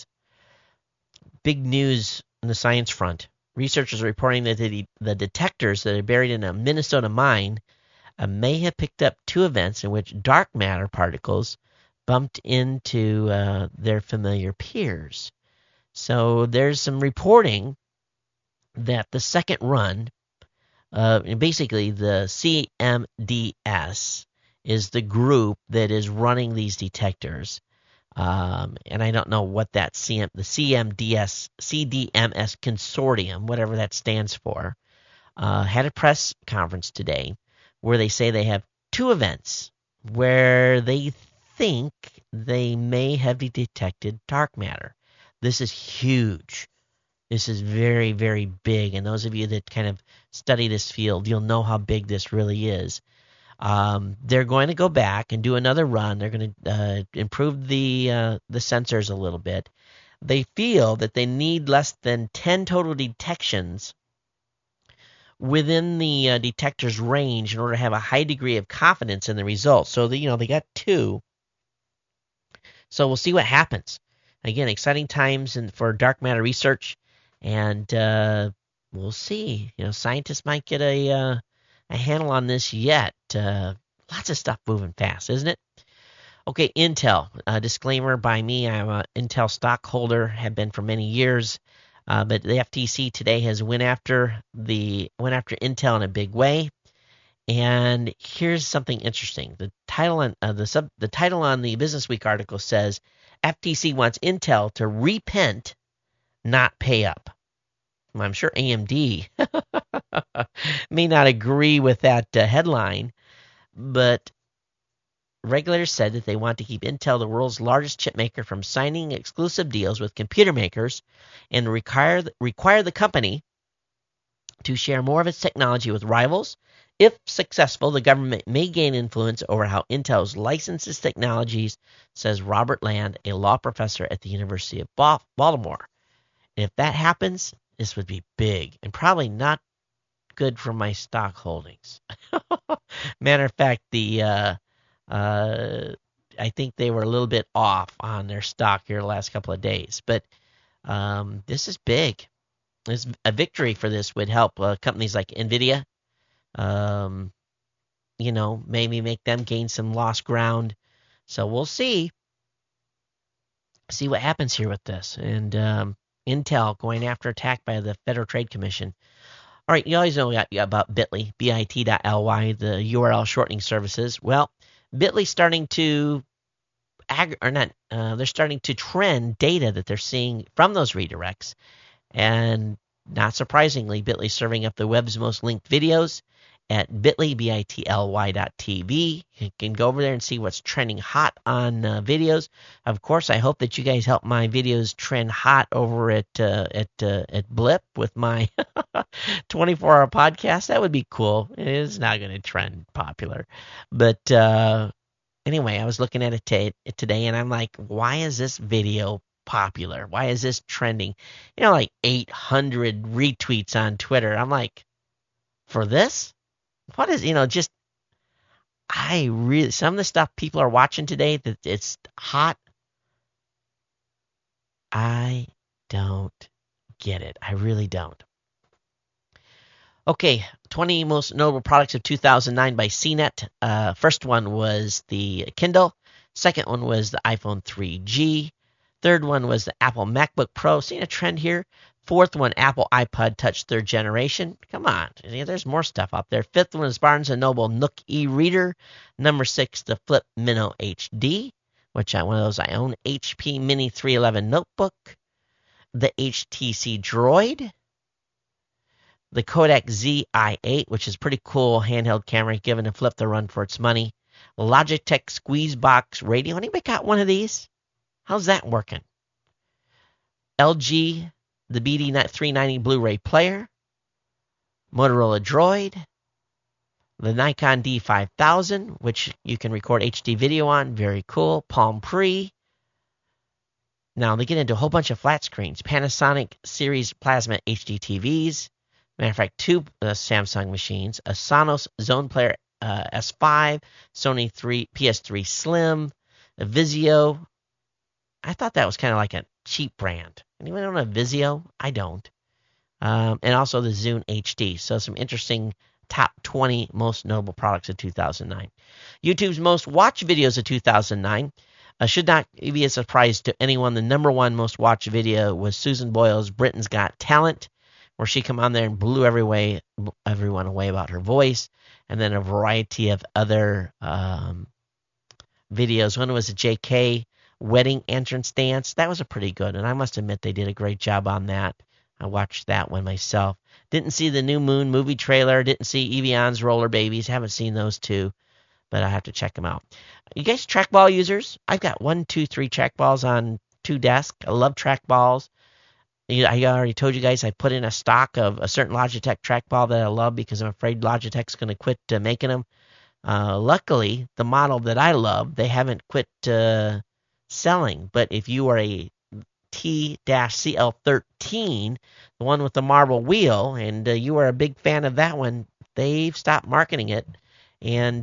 [SPEAKER 1] Big news on the science front. Researchers are reporting that the detectors that are buried in a Minnesota mine may have picked up two events in which dark matter particles bumped into their familiar peers. So there's some reporting that the second run, basically the CMDS is the group that is running these detectors. And I don't know what that the CDMS consortium, whatever that stands for, had a press conference today where they say they have two events where they think they may have detected dark matter. This is huge. This is very, very big. And those of you that kind of study this field, you'll know how big this really is. They're going to go back and do another run. They're going to improve the sensors a little bit. They feel that they need less than 10 total detections within the detector's range in order to have a high degree of confidence in the results. So they got two. So we'll see what happens. Again, exciting times for dark matter research, and we'll see. Scientists might get a handle on this yet. Lots of stuff moving fast, isn't it? Okay, Intel. Disclaimer by me: I'm an Intel stockholder, have been for many years, but the FTC today has went after Intel in a big way. And here's something interesting. The title on the title on the Business Week article says, FTC wants Intel to repent, not pay up. Well, I'm sure AMD may not agree with that headline, but regulators said that they want to keep Intel, the world's largest chip maker, from signing exclusive deals with computer makers and require the company to share more of its technology with rivals. If successful, the government may gain influence over how Intel licenses technologies, says Robert Land, a law professor at the University of Baltimore. And if that happens, this would be big and probably not good for my stock holdings. Matter of fact, I think they were a little bit off on their stock here the last couple of days. But this is big. A victory for this would help companies like NVIDIA. Maybe make them gain some lost ground. So we'll see what happens here with this. And Intel going after attack by the Federal Trade Commission. All right, you always know about Bitly, bit.ly, the URL shortening services. Well, Bitly's starting to they're starting to trend data that they're seeing from those redirects. And not surprisingly, Bitly's serving up the web's most linked videos at bit.ly, bit.ly.tv. You can go over there and see what's trending hot on videos. Of course, I hope that you guys help my videos trend hot over at Blip with my 24-hour podcast. That would be cool. It is not going to trend popular. But anyway, I was looking at it today, and I'm like, why is this video popular? Why is this trending? Like 800 retweets on Twitter. I'm like, for this? What is, just, some of the stuff people are watching today that it's hot, I don't get it. I really don't. Okay, 20 most notable products of 2009 by CNET. First one was the Kindle. Second one was the iPhone 3G. Third one was the Apple MacBook Pro. Seeing a trend here. Fourth one, Apple iPod Touch 3rd generation. Come on, there's more stuff out there. Fifth one is Barnes & Noble Nook e-reader. Number 6, the Flip Minnow HD, which one of those I own. HP Mini 311 notebook. The HTC Droid. The Kodak ZI-8, which is a pretty cool handheld camera, giving the Flip the run for its money. Logitech Squeezebox radio. Anybody got one of these? How's that working? LG, the BD390 Blu-ray player. Motorola Droid. The Nikon D5000, which you can record HD video on. Very cool. Palm Pre. Now they get into a whole bunch of flat screens. Panasonic Series Plasma HD TVs. Matter of fact, 2 Samsung machines. A Sonos Zone Player S5. Sony PS3 Slim. A Vizio. I thought that was kind of like a cheap brand. Anyone own a Vizio? I don't. And also the Zune HD. So some interesting top 20 most notable products of 2009. YouTube's most watched videos of 2009. Should not be a surprise to anyone. The number 1 most watched video was Susan Boyle's Britain's Got Talent, where she came on there and blew everyone away about her voice. And then a variety of other videos. One was a JK wedding entrance dance. That was a pretty good, and I must admit they did a great job on that. I watched that one myself. Didn't see the New Moon movie trailer. Didn't see Evian's Roller Babies. Haven't seen those 2, but I have to check them out. You guys trackball users? I've got 1, 2, 3 trackballs on 2 desks. I love trackballs. I already told you guys I put in a stock of a certain Logitech trackball that I love because I'm afraid Logitech's going to quit making them. Luckily, the model that I love, they haven't quit selling. But if you are a T-CL13, the one with the marble wheel, and you are a big fan of that one, they've stopped marketing it, and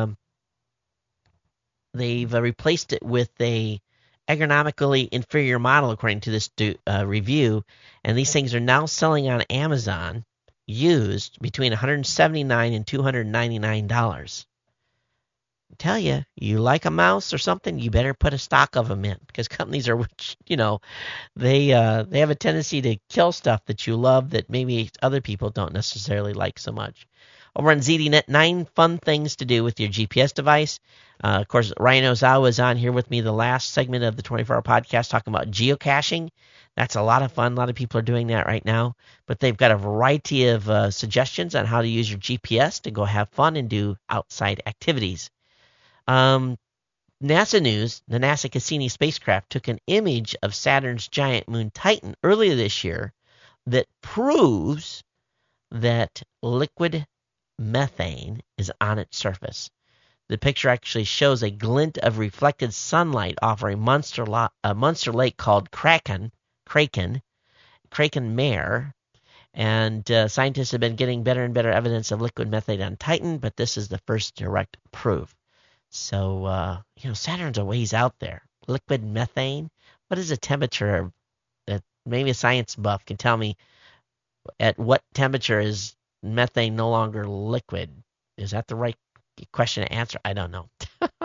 [SPEAKER 1] they've replaced it with a ergonomically inferior model, according to this review. And these things are now selling on Amazon used between $179 and $299. Tell you like a mouse or something, you better put a stock of them in, because companies are, they have a tendency to kill stuff that you love that maybe other people don't necessarily like so much. Over on ZDNet, 9 fun things to do with your GPS device. Of course, Ryan Ozawa is on here with me the last segment of the 24-hour podcast talking about geocaching. That's a lot of fun. A lot of people are doing that right now. But they've got a variety of suggestions on how to use your GPS to go have fun and do outside activities. NASA news, the NASA Cassini spacecraft took an image of Saturn's giant moon Titan earlier this year that proves that liquid methane is on its surface. The picture actually shows a glint of reflected sunlight off a monster lake called Kraken Mare. And scientists have been getting better and better evidence of liquid methane on Titan, but this is the first direct proof. So, Saturn's a ways out there. Liquid methane, what is the temperature that maybe a science buff can tell me at what temperature is methane no longer liquid? Is that the right question to answer? I don't know.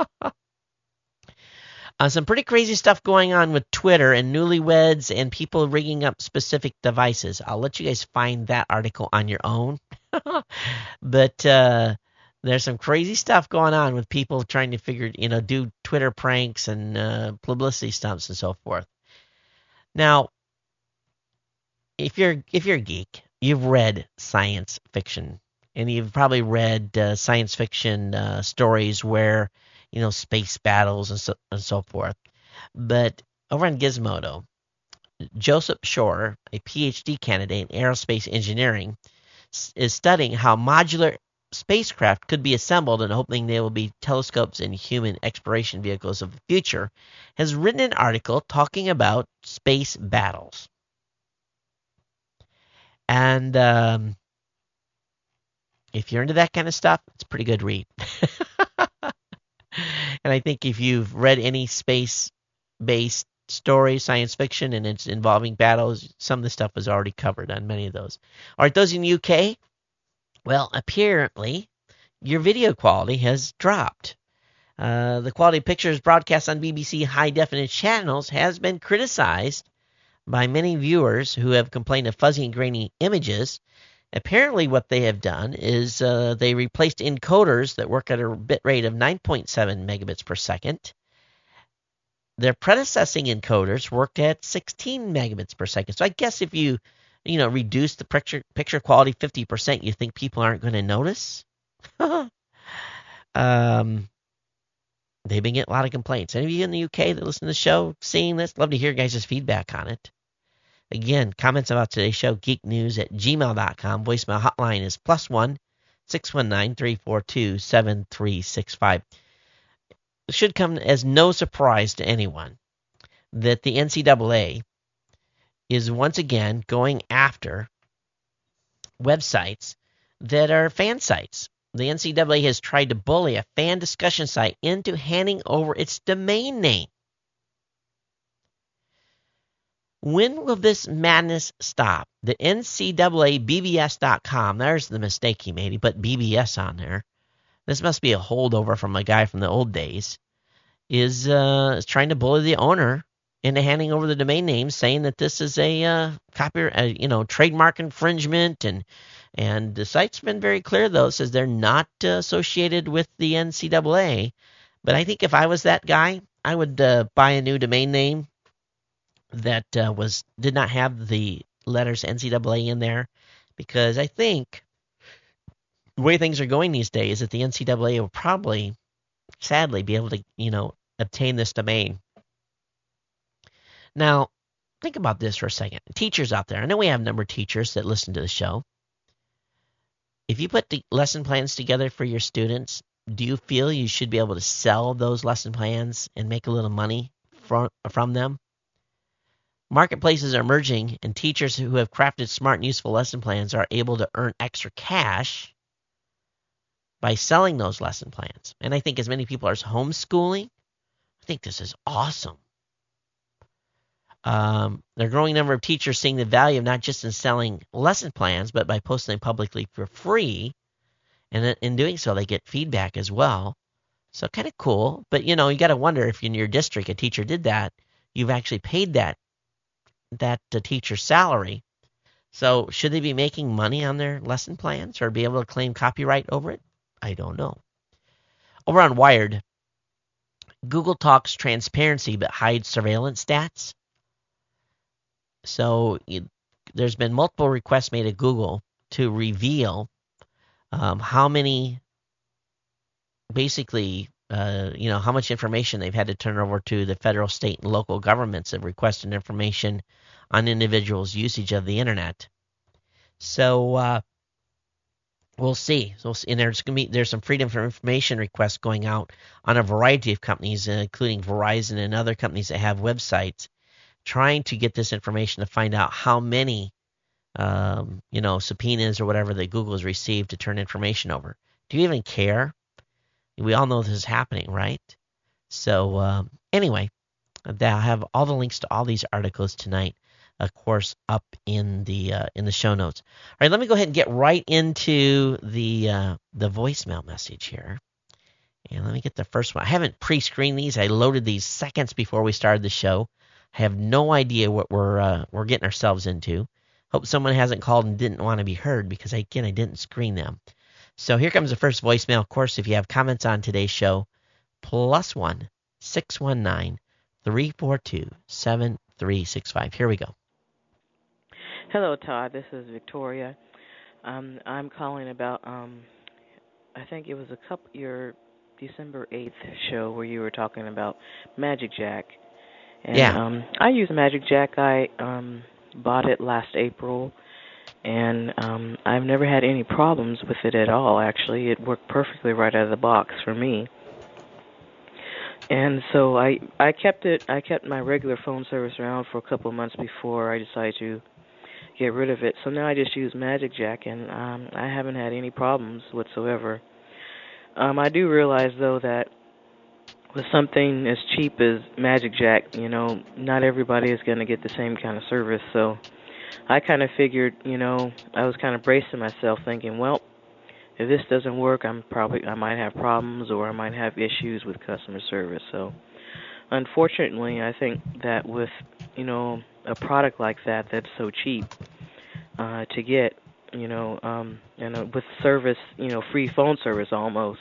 [SPEAKER 1] Some pretty crazy stuff going on with Twitter and newlyweds and people rigging up specific devices. I'll let you guys find that article on your own. But there's some crazy stuff going on with people trying to figure, do Twitter pranks and publicity stunts and so forth. Now, if you're a geek, you've read science fiction And you've probably read science fiction stories where, space battles and so forth. But over on Gizmodo, Joseph Shore, a PhD candidate in aerospace engineering, is studying how modular spacecraft could be assembled and hoping they will be telescopes and human exploration vehicles of the future, has written an article talking about space battles. And if you're into that kind of stuff, it's a pretty good read. And I think if you've read any space-based story, science fiction, and it's involving battles, some of the stuff was already covered on many of those. All right, those in the UK, well, apparently your video quality has dropped. The quality of pictures broadcast on BBC high-definition channels has been criticized by many viewers who have complained of fuzzy and grainy images. Apparently what they have done is they replaced encoders that work at a bit rate of 9.7 megabits per second. Their predecessing encoders worked at 16 megabits per second. So I guess if you reduce the picture quality 50%, you think people aren't going to notice? They've been getting a lot of complaints. Any of you in the UK that listen to the show seeing this? Love to hear guys' feedback on it. Again, comments about today's show, geeknews@gmail.com. Voicemail hotline is +1 619 342 7365. It should come as no surprise to anyone that the NCAA is once again going after websites that are fan sites. The NCAA has tried to bully a fan discussion site into handing over its domain name. When will this madness stop? The NCAA BBS.com, there's the mistake he made. He put BBS on there. This must be a holdover from a guy from the old days. Is trying to bully the owner into handing over the domain name, saying that this is a trademark infringement, and the site's been very clear though. It says they're not associated with the NCAA. But I think if I was that guy, I would buy a new domain name that did not have the letters NCAA in there, because I think the way things are going these days, that the NCAA will probably, sadly, be able to obtain this domain. Now, think about this for a second. Teachers out there, I know we have a number of teachers that listen to the show. If you put the lesson plans together for your students, do you feel you should be able to sell those lesson plans and make a little money from them? Marketplaces are emerging, and teachers who have crafted smart and useful lesson plans are able to earn extra cash by selling those lesson plans. And I think as many people are homeschooling, I think this is awesome. There are a growing number of teachers seeing the value of not just in selling lesson plans, but by posting them publicly for free. And in doing so, they get feedback as well. So kind of cool. But, you got to wonder if in your district a teacher did that, you've actually paid that teacher's salary. So should they be making money on their lesson plans or be able to claim copyright over it? I don't know. Over on Wired, Google talks transparency but hides surveillance stats. So there's been multiple requests made at Google to reveal how many, basically, how much information they've had to turn over to the federal, state, and local governments that requested information on individuals' usage of the internet. So we'll see. And there's some freedom of information requests going out on a variety of companies, including Verizon and other companies that have websites, trying to get this information to find out how many subpoenas or whatever that Google has received to turn information over. Do you even care? We all know this is happening, right? So anyway, I'll have all the links to all these articles tonight, of course, up in the show notes. All right, let me go ahead and get right into the voicemail message here. And let me get the first one. I haven't pre-screened these. I loaded these seconds before we started the show. I have no idea what we're getting ourselves into. Hope someone hasn't called and didn't want to be heard, because I didn't screen them. So here comes the first voicemail. Of course, if you have comments on today's show, +1 619 342 7365. Here we go.
[SPEAKER 7] Hello, Todd. This is Victoria. I'm calling about I think it was your December 8th show where you were talking about Magic Jack. And
[SPEAKER 1] Yeah.
[SPEAKER 7] I use Magic Jack. I bought it last April, and I've never had any problems with it at all. Actually, it worked perfectly right out of the box for me. And so I kept it. I kept my regular phone service around for a couple of months before I decided to get rid of it. So now I just use Magic Jack, and I haven't had any problems whatsoever. I do realize though that with something as cheap as Magic Jack, not everybody is going to get the same kind of service. So I kind of figured, I was kind of bracing myself, thinking, well, if this doesn't work, I might have problems or I might have issues with customer service. So unfortunately, I think that with, a product like that that's so cheap to get, and with service, free phone service almost,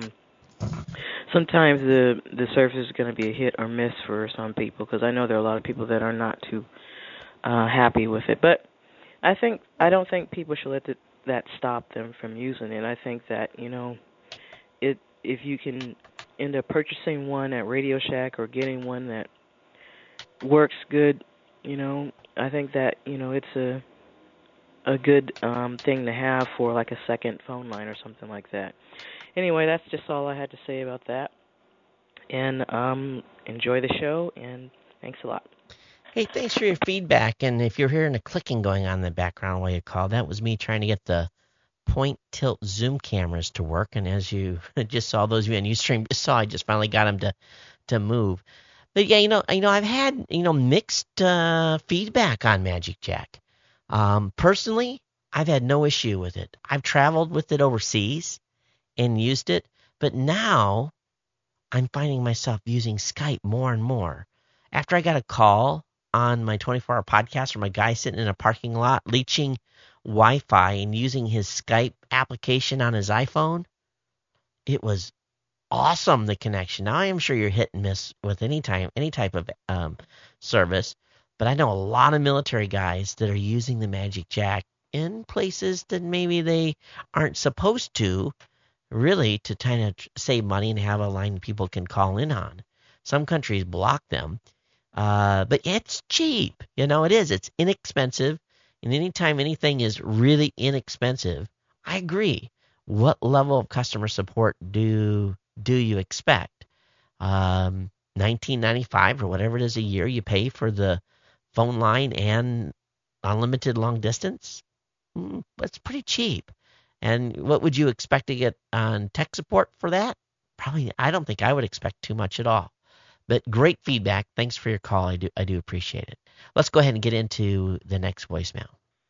[SPEAKER 7] sometimes the service is going to be a hit or miss for some people, because I know there are a lot of people that are not too happy with it. But I don't think people should let that stop them from using it. I think that if you can end up purchasing one at Radio Shack or getting one that works good, I think that it's a good thing to have for like a second phone line or something like that. Anyway, that's just all I had to say about that. And enjoy the show, and thanks a lot.
[SPEAKER 1] Hey, thanks for your feedback. And if you're hearing a clicking going on in the background while you call, that was me trying to get the point tilt zoom cameras to work. And as you just saw, those of you on Ustream just saw, I just finally got them to move. But yeah, I've had mixed feedback on Magic Jack. Personally, I've had no issue with it. I've traveled with it overseas and used it, but now I'm finding myself using Skype more and more. After I got a call on my 24-hour podcast from a guy sitting in a parking lot leeching Wi-Fi and using his Skype application on his iPhone, it was awesome, the connection. Now I am sure you're hit and miss with any type of service, but I know a lot of military guys that are using the Magic Jack in places that maybe they aren't supposed to, really, to kind of save money and have a line people can call in on. Some countries block them, but it's cheap. It is. It's inexpensive, and anytime anything is really inexpensive, I agree. What level of customer support do you expect? $19.95 or whatever it is a year you pay for the phone line and unlimited long distance? That's pretty cheap. And what would you expect to get on tech support for that? Probably, I don't think I would expect too much at all. But great feedback. Thanks for your call. I do appreciate it. Let's go ahead and get into the next voicemail.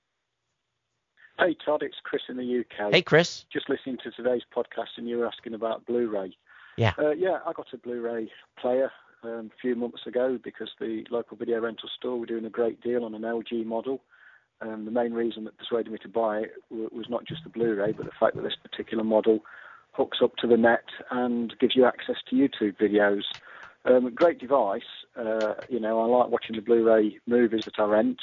[SPEAKER 8] Hey, Todd, it's Chris in the UK.
[SPEAKER 1] Hey, Chris.
[SPEAKER 8] Just listening to today's podcast, and you were asking about Blu-ray.
[SPEAKER 1] Yeah.
[SPEAKER 8] I got a Blu-ray player a few months ago because the local video rental store were doing a great deal on an LG model. The main reason that persuaded me to buy it was not just the Blu-ray, but the fact that this particular model hooks up to the net and gives you access to YouTube videos. Great device. I like watching the Blu-ray movies that I rent.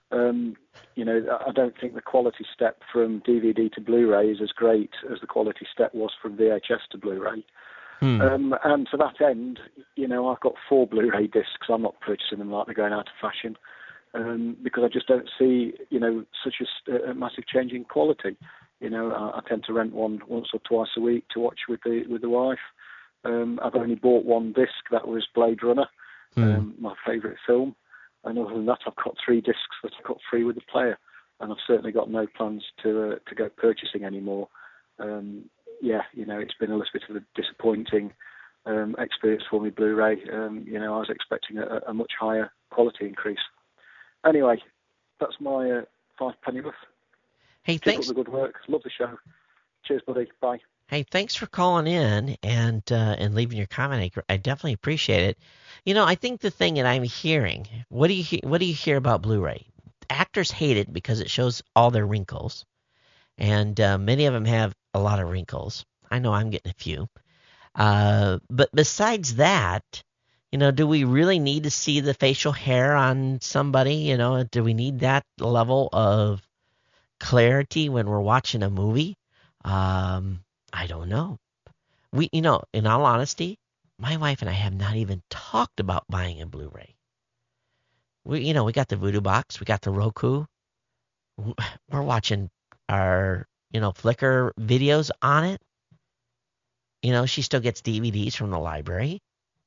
[SPEAKER 8] I don't think the quality step from DVD to Blu-ray is as great as the quality step was from VHS to Blu-ray. And to that end, I've got 4 Blu-ray discs. I'm not purchasing them like they're going out of fashion. Because I just don't see, such a massive change in quality. I tend to rent one once or twice a week to watch with the wife. I've only bought one disc, that was Blade Runner, my favourite film. And other than that, I've got 3 discs that I've got free with the player. And I've certainly got no plans to go purchasing anymore. It's been a little bit of a disappointing experience for me, Blu-ray. I was expecting a much higher quality increase. Anyway, that's my 5 penny worth.
[SPEAKER 1] Hey,
[SPEAKER 8] Keep
[SPEAKER 1] thanks.
[SPEAKER 8] up the good work. Love the show. Cheers, buddy. Bye.
[SPEAKER 1] Hey, thanks for calling in and leaving your comment. I definitely appreciate it. I think the thing that I'm hearing, what do you hear about Blu-ray? Actors hate it because it shows all their wrinkles, and many of them have a lot of wrinkles. I know I'm getting a few. But besides that, do we really need to see the facial hair on somebody? Do we need that level of clarity when we're watching a movie, I don't know. We, in all honesty, my wife and I have not even talked about buying a Blu-ray. We got the Voodoo box, we got the Roku. We're watching our, Flickr videos on it. She still gets DVDs from the library.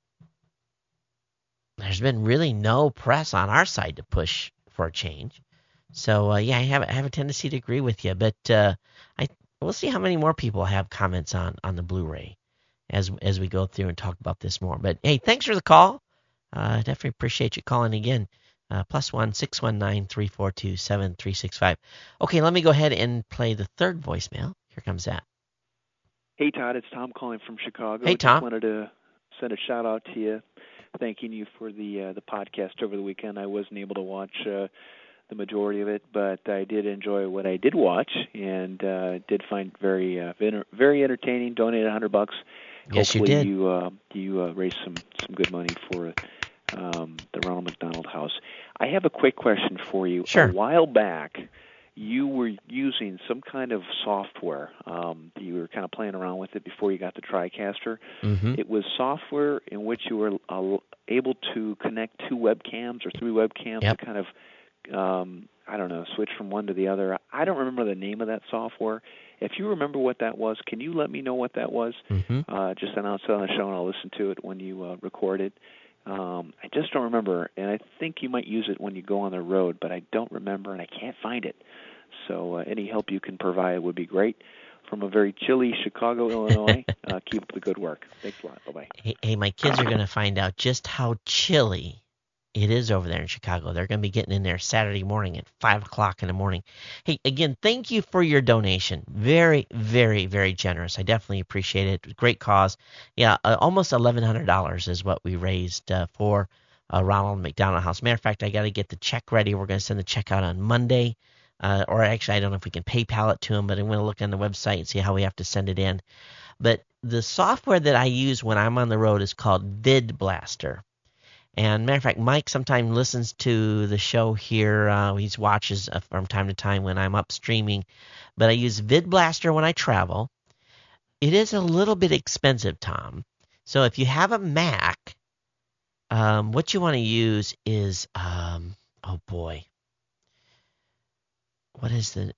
[SPEAKER 1] There's been really no press on our side to push for a change. So, I have a tendency to agree with you. But we'll see how many more people have comments on the Blu-ray as we go through and talk about this more. But, hey, thanks for the call. Definitely appreciate you calling again. +1 619 342 7365. Okay, let me go ahead and play the third voicemail. Here comes that.
[SPEAKER 9] Hey, Todd, it's Tom calling from Chicago.
[SPEAKER 1] Hey, Tom.
[SPEAKER 9] I just wanted to send a shout-out to you, thanking you for the podcast over the weekend. I wasn't able to watch the majority of it, but I did enjoy what I did watch and did find very very entertaining. Donated $100.
[SPEAKER 1] Yes,
[SPEAKER 9] Hopefully
[SPEAKER 1] you did.
[SPEAKER 9] You raised some good money for the Ronald McDonald House. I have a quick question for you.
[SPEAKER 1] Sure.
[SPEAKER 9] A while back, you were using some kind of software. You were kind of playing around with it before you got the TriCaster.
[SPEAKER 1] Mm-hmm.
[SPEAKER 9] It was software in which you were able to connect two webcams or three webcams
[SPEAKER 1] Yep.
[SPEAKER 9] to kind of, switch from one to the other. I don't remember the name of that software. If you remember what that was, can you let me know what that was?
[SPEAKER 1] Mm-hmm.
[SPEAKER 9] Just announce it on the show, and I'll listen to it when you record it. I just don't remember, and I think you might use it when you go on the road, but I don't remember, and I can't find it. So any help you can provide would be great. From a very chilly Chicago, Illinois, keep up the good work. Thanks a lot. Bye-bye.
[SPEAKER 1] Hey, my kids are going to find out just how chilly it is over there in Chicago. They're going to be getting in there Saturday morning at 5 o'clock in the morning. Hey, again, thank you for your donation. Very, very, very generous. I definitely appreciate it. Great cause. Yeah, almost $1,100 is what we raised for Ronald McDonald House. Matter of fact, I got to get the check ready. We're going to send the check out on Monday. Or actually, I don't know if we can PayPal it to them, but I'm going to look on the website and see how we have to send it in. But the software that I use when I'm on the road is called VidBlaster. And matter of fact, Mike sometimes listens to the show here. He watches from time to time when I'm up streaming. But I use VidBlaster when I travel. It is a little bit expensive, Tom. So if you have a Mac, what you want to use is, oh boy. What is the,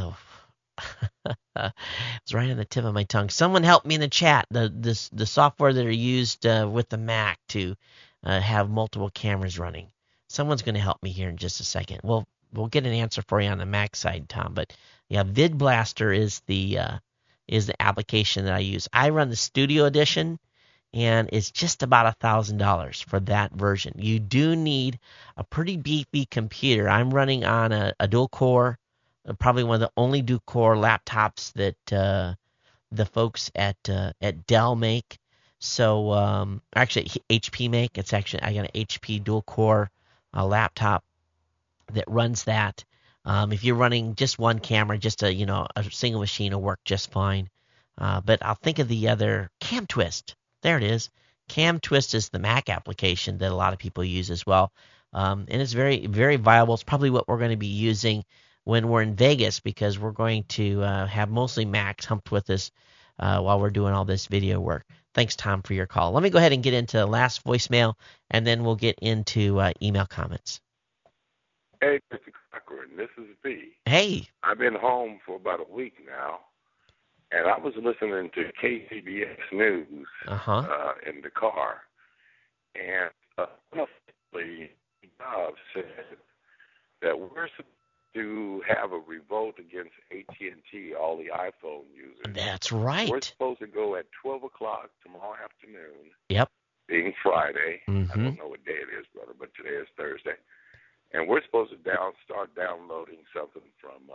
[SPEAKER 1] it's right on the tip of my tongue. Someone help me in the chat. The software that are used with the Mac to have multiple cameras running. Someone's going to help me here in just a second. We'll get an answer for you on the Mac side, Tom. But yeah, VidBlaster is the application that I use. I run the Studio Edition, and it's just about $1,000 for that version. You do need a pretty beefy computer. I'm running on a dual core, probably one of the only dual core laptops that the folks at Dell make. So actually HP make. It's actually I got an HP dual core laptop that runs that. If you're running just one camera, just a single machine will work just fine. But I'll think of the other CamTwist. There it is. CamTwist is the Mac application that a lot of people use as well. And it's very, very viable. It's probably what we're going to be using when we're in Vegas because we're going to have mostly Macs humped with us while we're doing all this video work. Thanks, Tom, for your call. Let me go ahead and get into the last voicemail, and then we'll get into email comments.
[SPEAKER 10] Hey, Mr. Cochran, this is V.
[SPEAKER 1] Hey.
[SPEAKER 10] I've been home for about a week now, and I was listening to KCBS News in the car, and the Bob said that we're supposed to have a revolt against AT&T, all the iPhone users.
[SPEAKER 1] That's right.
[SPEAKER 10] We're supposed to go at 12 o'clock tomorrow afternoon.
[SPEAKER 1] Yep.
[SPEAKER 10] Being Friday.
[SPEAKER 1] Mm-hmm.
[SPEAKER 10] I don't know what day it is, brother, but today is Thursday. And we're supposed to start downloading something from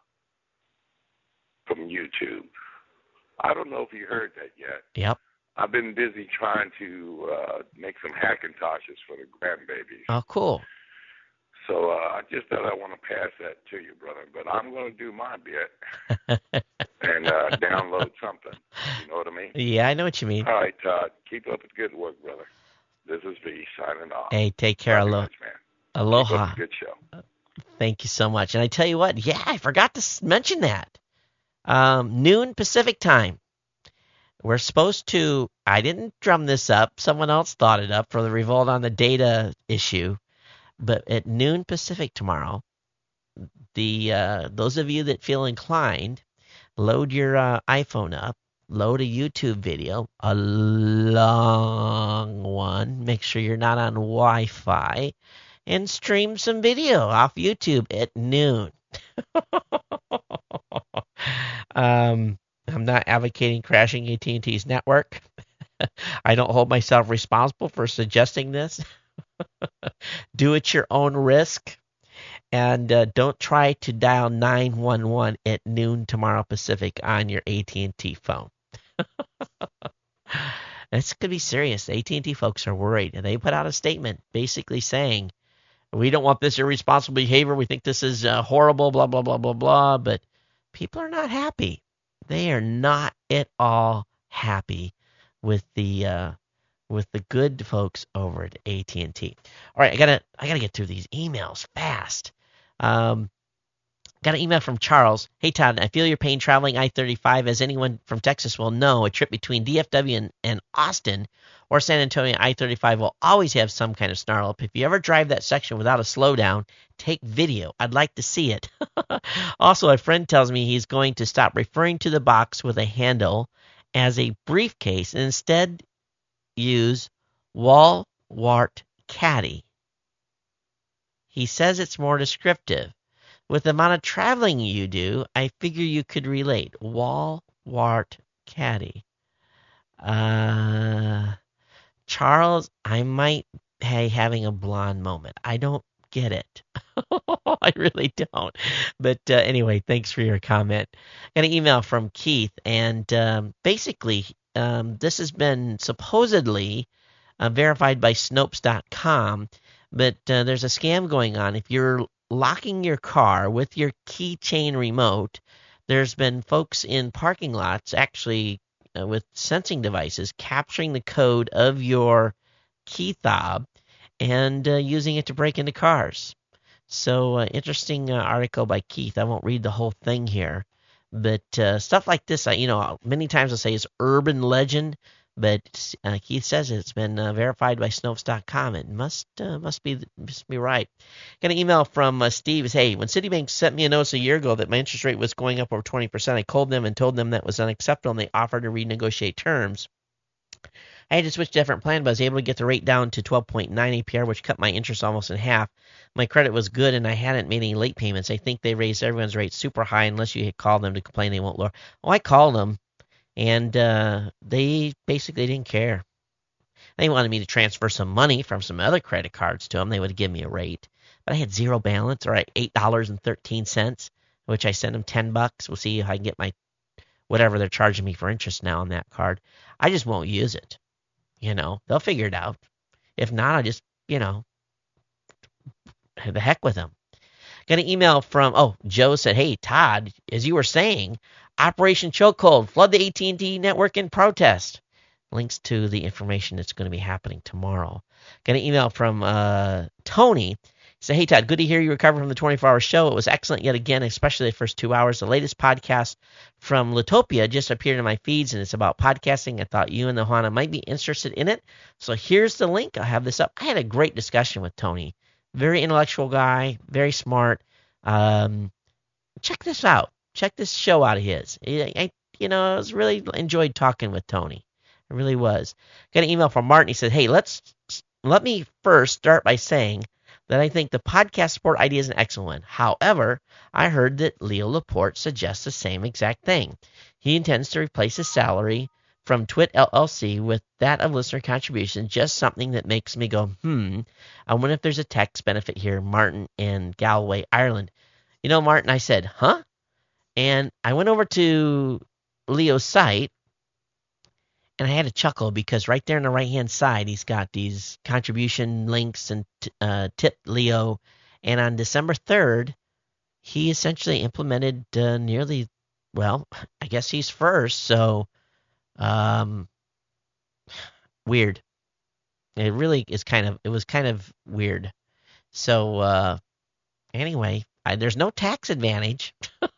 [SPEAKER 10] YouTube. I don't know if you heard that yet.
[SPEAKER 1] Yep.
[SPEAKER 10] I've been busy trying to make some Hackintoshes for the grandbabies.
[SPEAKER 1] Oh, cool.
[SPEAKER 10] So I just thought I want to pass that to you, brother. But I'm going to do my bit and download something. You know what I mean?
[SPEAKER 1] Yeah, I know what you mean.
[SPEAKER 10] All right, Todd. Keep up the good work, brother. This is V signing off.
[SPEAKER 1] Hey, take care.
[SPEAKER 10] Much, man.
[SPEAKER 1] Aloha.
[SPEAKER 10] Good show.
[SPEAKER 1] Thank you so much. And I tell you what, yeah, I forgot to mention that. Noon Pacific time. We're supposed to, I didn't drum this up. Someone else thought it up for the Revolt on the Data issue. But at noon Pacific tomorrow, those of you that feel inclined, load your iPhone up, load a YouTube video, a long one. Make sure you're not on Wi-Fi, and stream some video off YouTube at noon. I'm not advocating crashing AT&T's network. I don't hold myself responsible for suggesting this. Do at your own risk. And don't try to dial 911 at noon tomorrow Pacific on your AT&T phone. This could be serious. The AT&T folks are worried. And they put out a statement basically saying, we don't want this irresponsible behavior. We think this is horrible, blah, blah, blah, blah, blah. But people are not happy. They are not at all happy with the good folks over at AT&T. All right, I gotta get through these emails fast. Got an email from Charles. Hey, Todd, I feel your pain traveling I-35. As anyone from Texas will know, a trip between DFW and Austin or San Antonio I-35 will always have some kind of snarl up. If you ever drive that section without a slowdown, take video. I'd like to see it. Also, a friend tells me he's going to stop referring to the box with a handle as a briefcase and instead use Walmart Caddy. He says it's more descriptive. With the amount of traveling you do, I figure you could relate. Walmart Caddy. Charles, I might be having a blonde moment. I don't get it. I really don't. But anyway, thanks for your comment. Got an email from Keith, and basically this has been supposedly verified by Snopes.com, but there's a scam going on. If you're locking your car with your keychain remote, there's been folks in parking lots actually with sensing devices capturing the code of your key fob and using it to break into cars. So interesting article by Keith. I won't read the whole thing here, but stuff like this, many times I'll say it's urban legend, but Keith says it's been verified by Snopes.com. It must be right. Got an email from Steve. Hey, when Citibank sent me a notice a year ago that my interest rate was going up over 20%, I called them and told them that was unacceptable, and they offered to renegotiate terms. I had to switch to a different plan, but I was able to get the rate down to 12.9 APR, which cut my interest almost in half. My credit was good, and I hadn't made any late payments. I think they raised everyone's rate super high unless you call them to complain they won't lower. Well, I called them, and they basically didn't care. They wanted me to transfer some money from some other credit cards to them. They would give me a rate. But I had zero balance, or $8.13, which I sent them $10. We'll see if I can get my whatever they're charging me for interest now on that card. I just won't use it. They'll figure it out. If not, I'll just, the heck with them. Got an email from, Joe said, hey, Todd, as you were saying, Operation Chokehold, flood the AT&T network in protest. Links to the information that's going to be happening tomorrow. Got an email from Tony. He said, hey, Todd, good to hear you recover from the 24-hour show. It was excellent yet again, especially the first 2 hours. The latest podcast from Litopia just appeared in my feeds, and it's about podcasting. I thought you and the Hana might be interested in it. So here's the link. I'll have this up. I had a great discussion with Tony. Very intellectual guy, very smart. Check this out. Check this show out of his. I was really enjoyed talking with Tony. I really was. Got an email from Martin. He said, hey, let me first start by saying that I think the podcast support idea is an excellent one. However, I heard that Leo Laporte suggests the same exact thing. He intends to replace his salary from Twit LLC with that of listener contributions, just something that makes me go, I wonder if there's a tax benefit here. Martin in Galway, Ireland. Martin, I said, huh? And I went over to Leo's site, and I had a chuckle because right there on the right-hand side, he's got these contribution links and tip Leo. And on December 3rd, he essentially implemented I guess he's first. So weird. It really is it was kind of weird. So anyway, there's no tax advantage.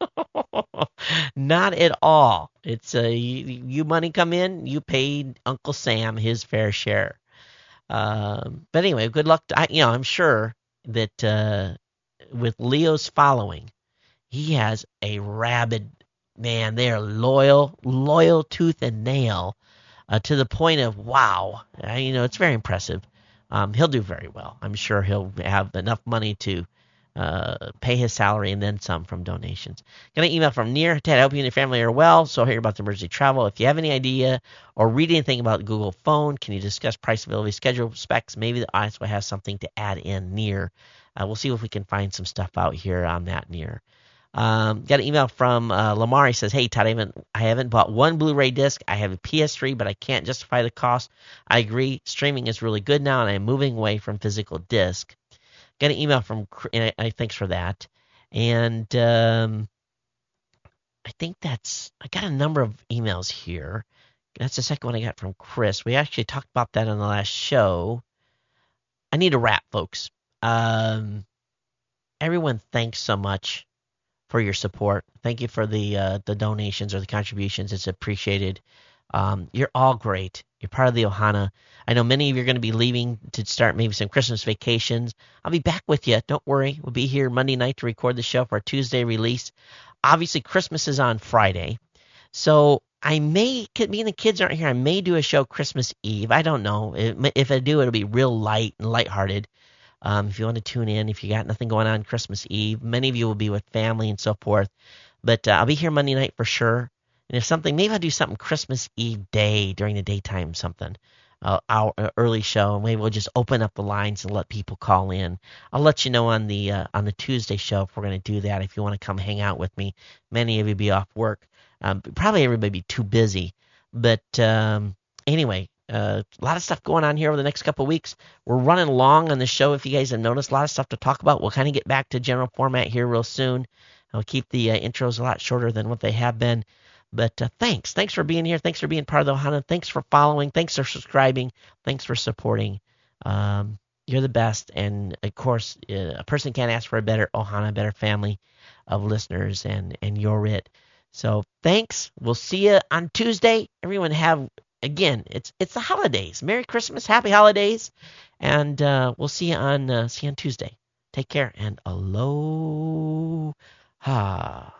[SPEAKER 1] Not at all. It's you money come in, you paid Uncle Sam his fair share. But anyway, good luck. I'm sure that with Leo's following, he has a rabid man. They are loyal tooth and nail, to the point of wow. It's very impressive. He'll do very well. I'm sure he'll have enough money to pay his salary and then some from donations. Got an email from Near. Ted, I hope you and your family are well. So hear about the emergency travel. If you have any idea or read anything about Google Phone, can you discuss price, availability, schedule, specs? Maybe the audience will have something to add in. Near. We'll see if we can find some stuff out here on that. Near. Got an email from Lamar. He says, hey, Todd, I haven't bought one Blu-ray disc. I have a PS3, but I can't justify the cost. I agree. Streaming is really good now, and I'm moving away from physical disc. Got an email from, and thanks for that. And I think I got a number of emails here. That's the second one I got from Chris. We actually talked about that on the last show. I need to wrap, folks. Everyone, thanks so much for your support. Thank you for the donations or the contributions. It's appreciated. You're all great. You're part of the Ohana. I know many of you are going to be leaving to start maybe some Christmas vacations. I'll be back with you. Don't worry. We'll be here Monday night to record the show for our Tuesday release. Obviously, Christmas is on Friday. So me and the kids aren't here. I may do a show Christmas Eve. I don't know. If I do, it'll be real light and lighthearted. If you want to tune in, if you got nothing going on Christmas Eve, many of you will be with family and so forth. But I'll be here Monday night for sure. And if something, maybe I'll do something Christmas Eve day during the daytime, something, our early show, and maybe we'll just open up the lines and let people call in. I'll let you know on the Tuesday show if we're going to do that. If you want to come hang out with me, many of you be off work, probably everybody be too busy. But anyway, a lot of stuff going on here over the next couple of weeks. We're running long on the show. If you guys have noticed, a lot of stuff to talk about. We'll kind of get back to general format here real soon. I'll keep the intros a lot shorter than what they have been. But thanks for being here. Thanks for being part of the Ohana. Thanks for following. Thanks for subscribing. Thanks for supporting. You're the best. And, of course, a person can't ask for a better Ohana, a better family of listeners, and you're it. So thanks. We'll see you on Tuesday. Everyone have, again, it's the holidays. Merry Christmas. Happy holidays. And we'll see you on Tuesday. Take care and aloha.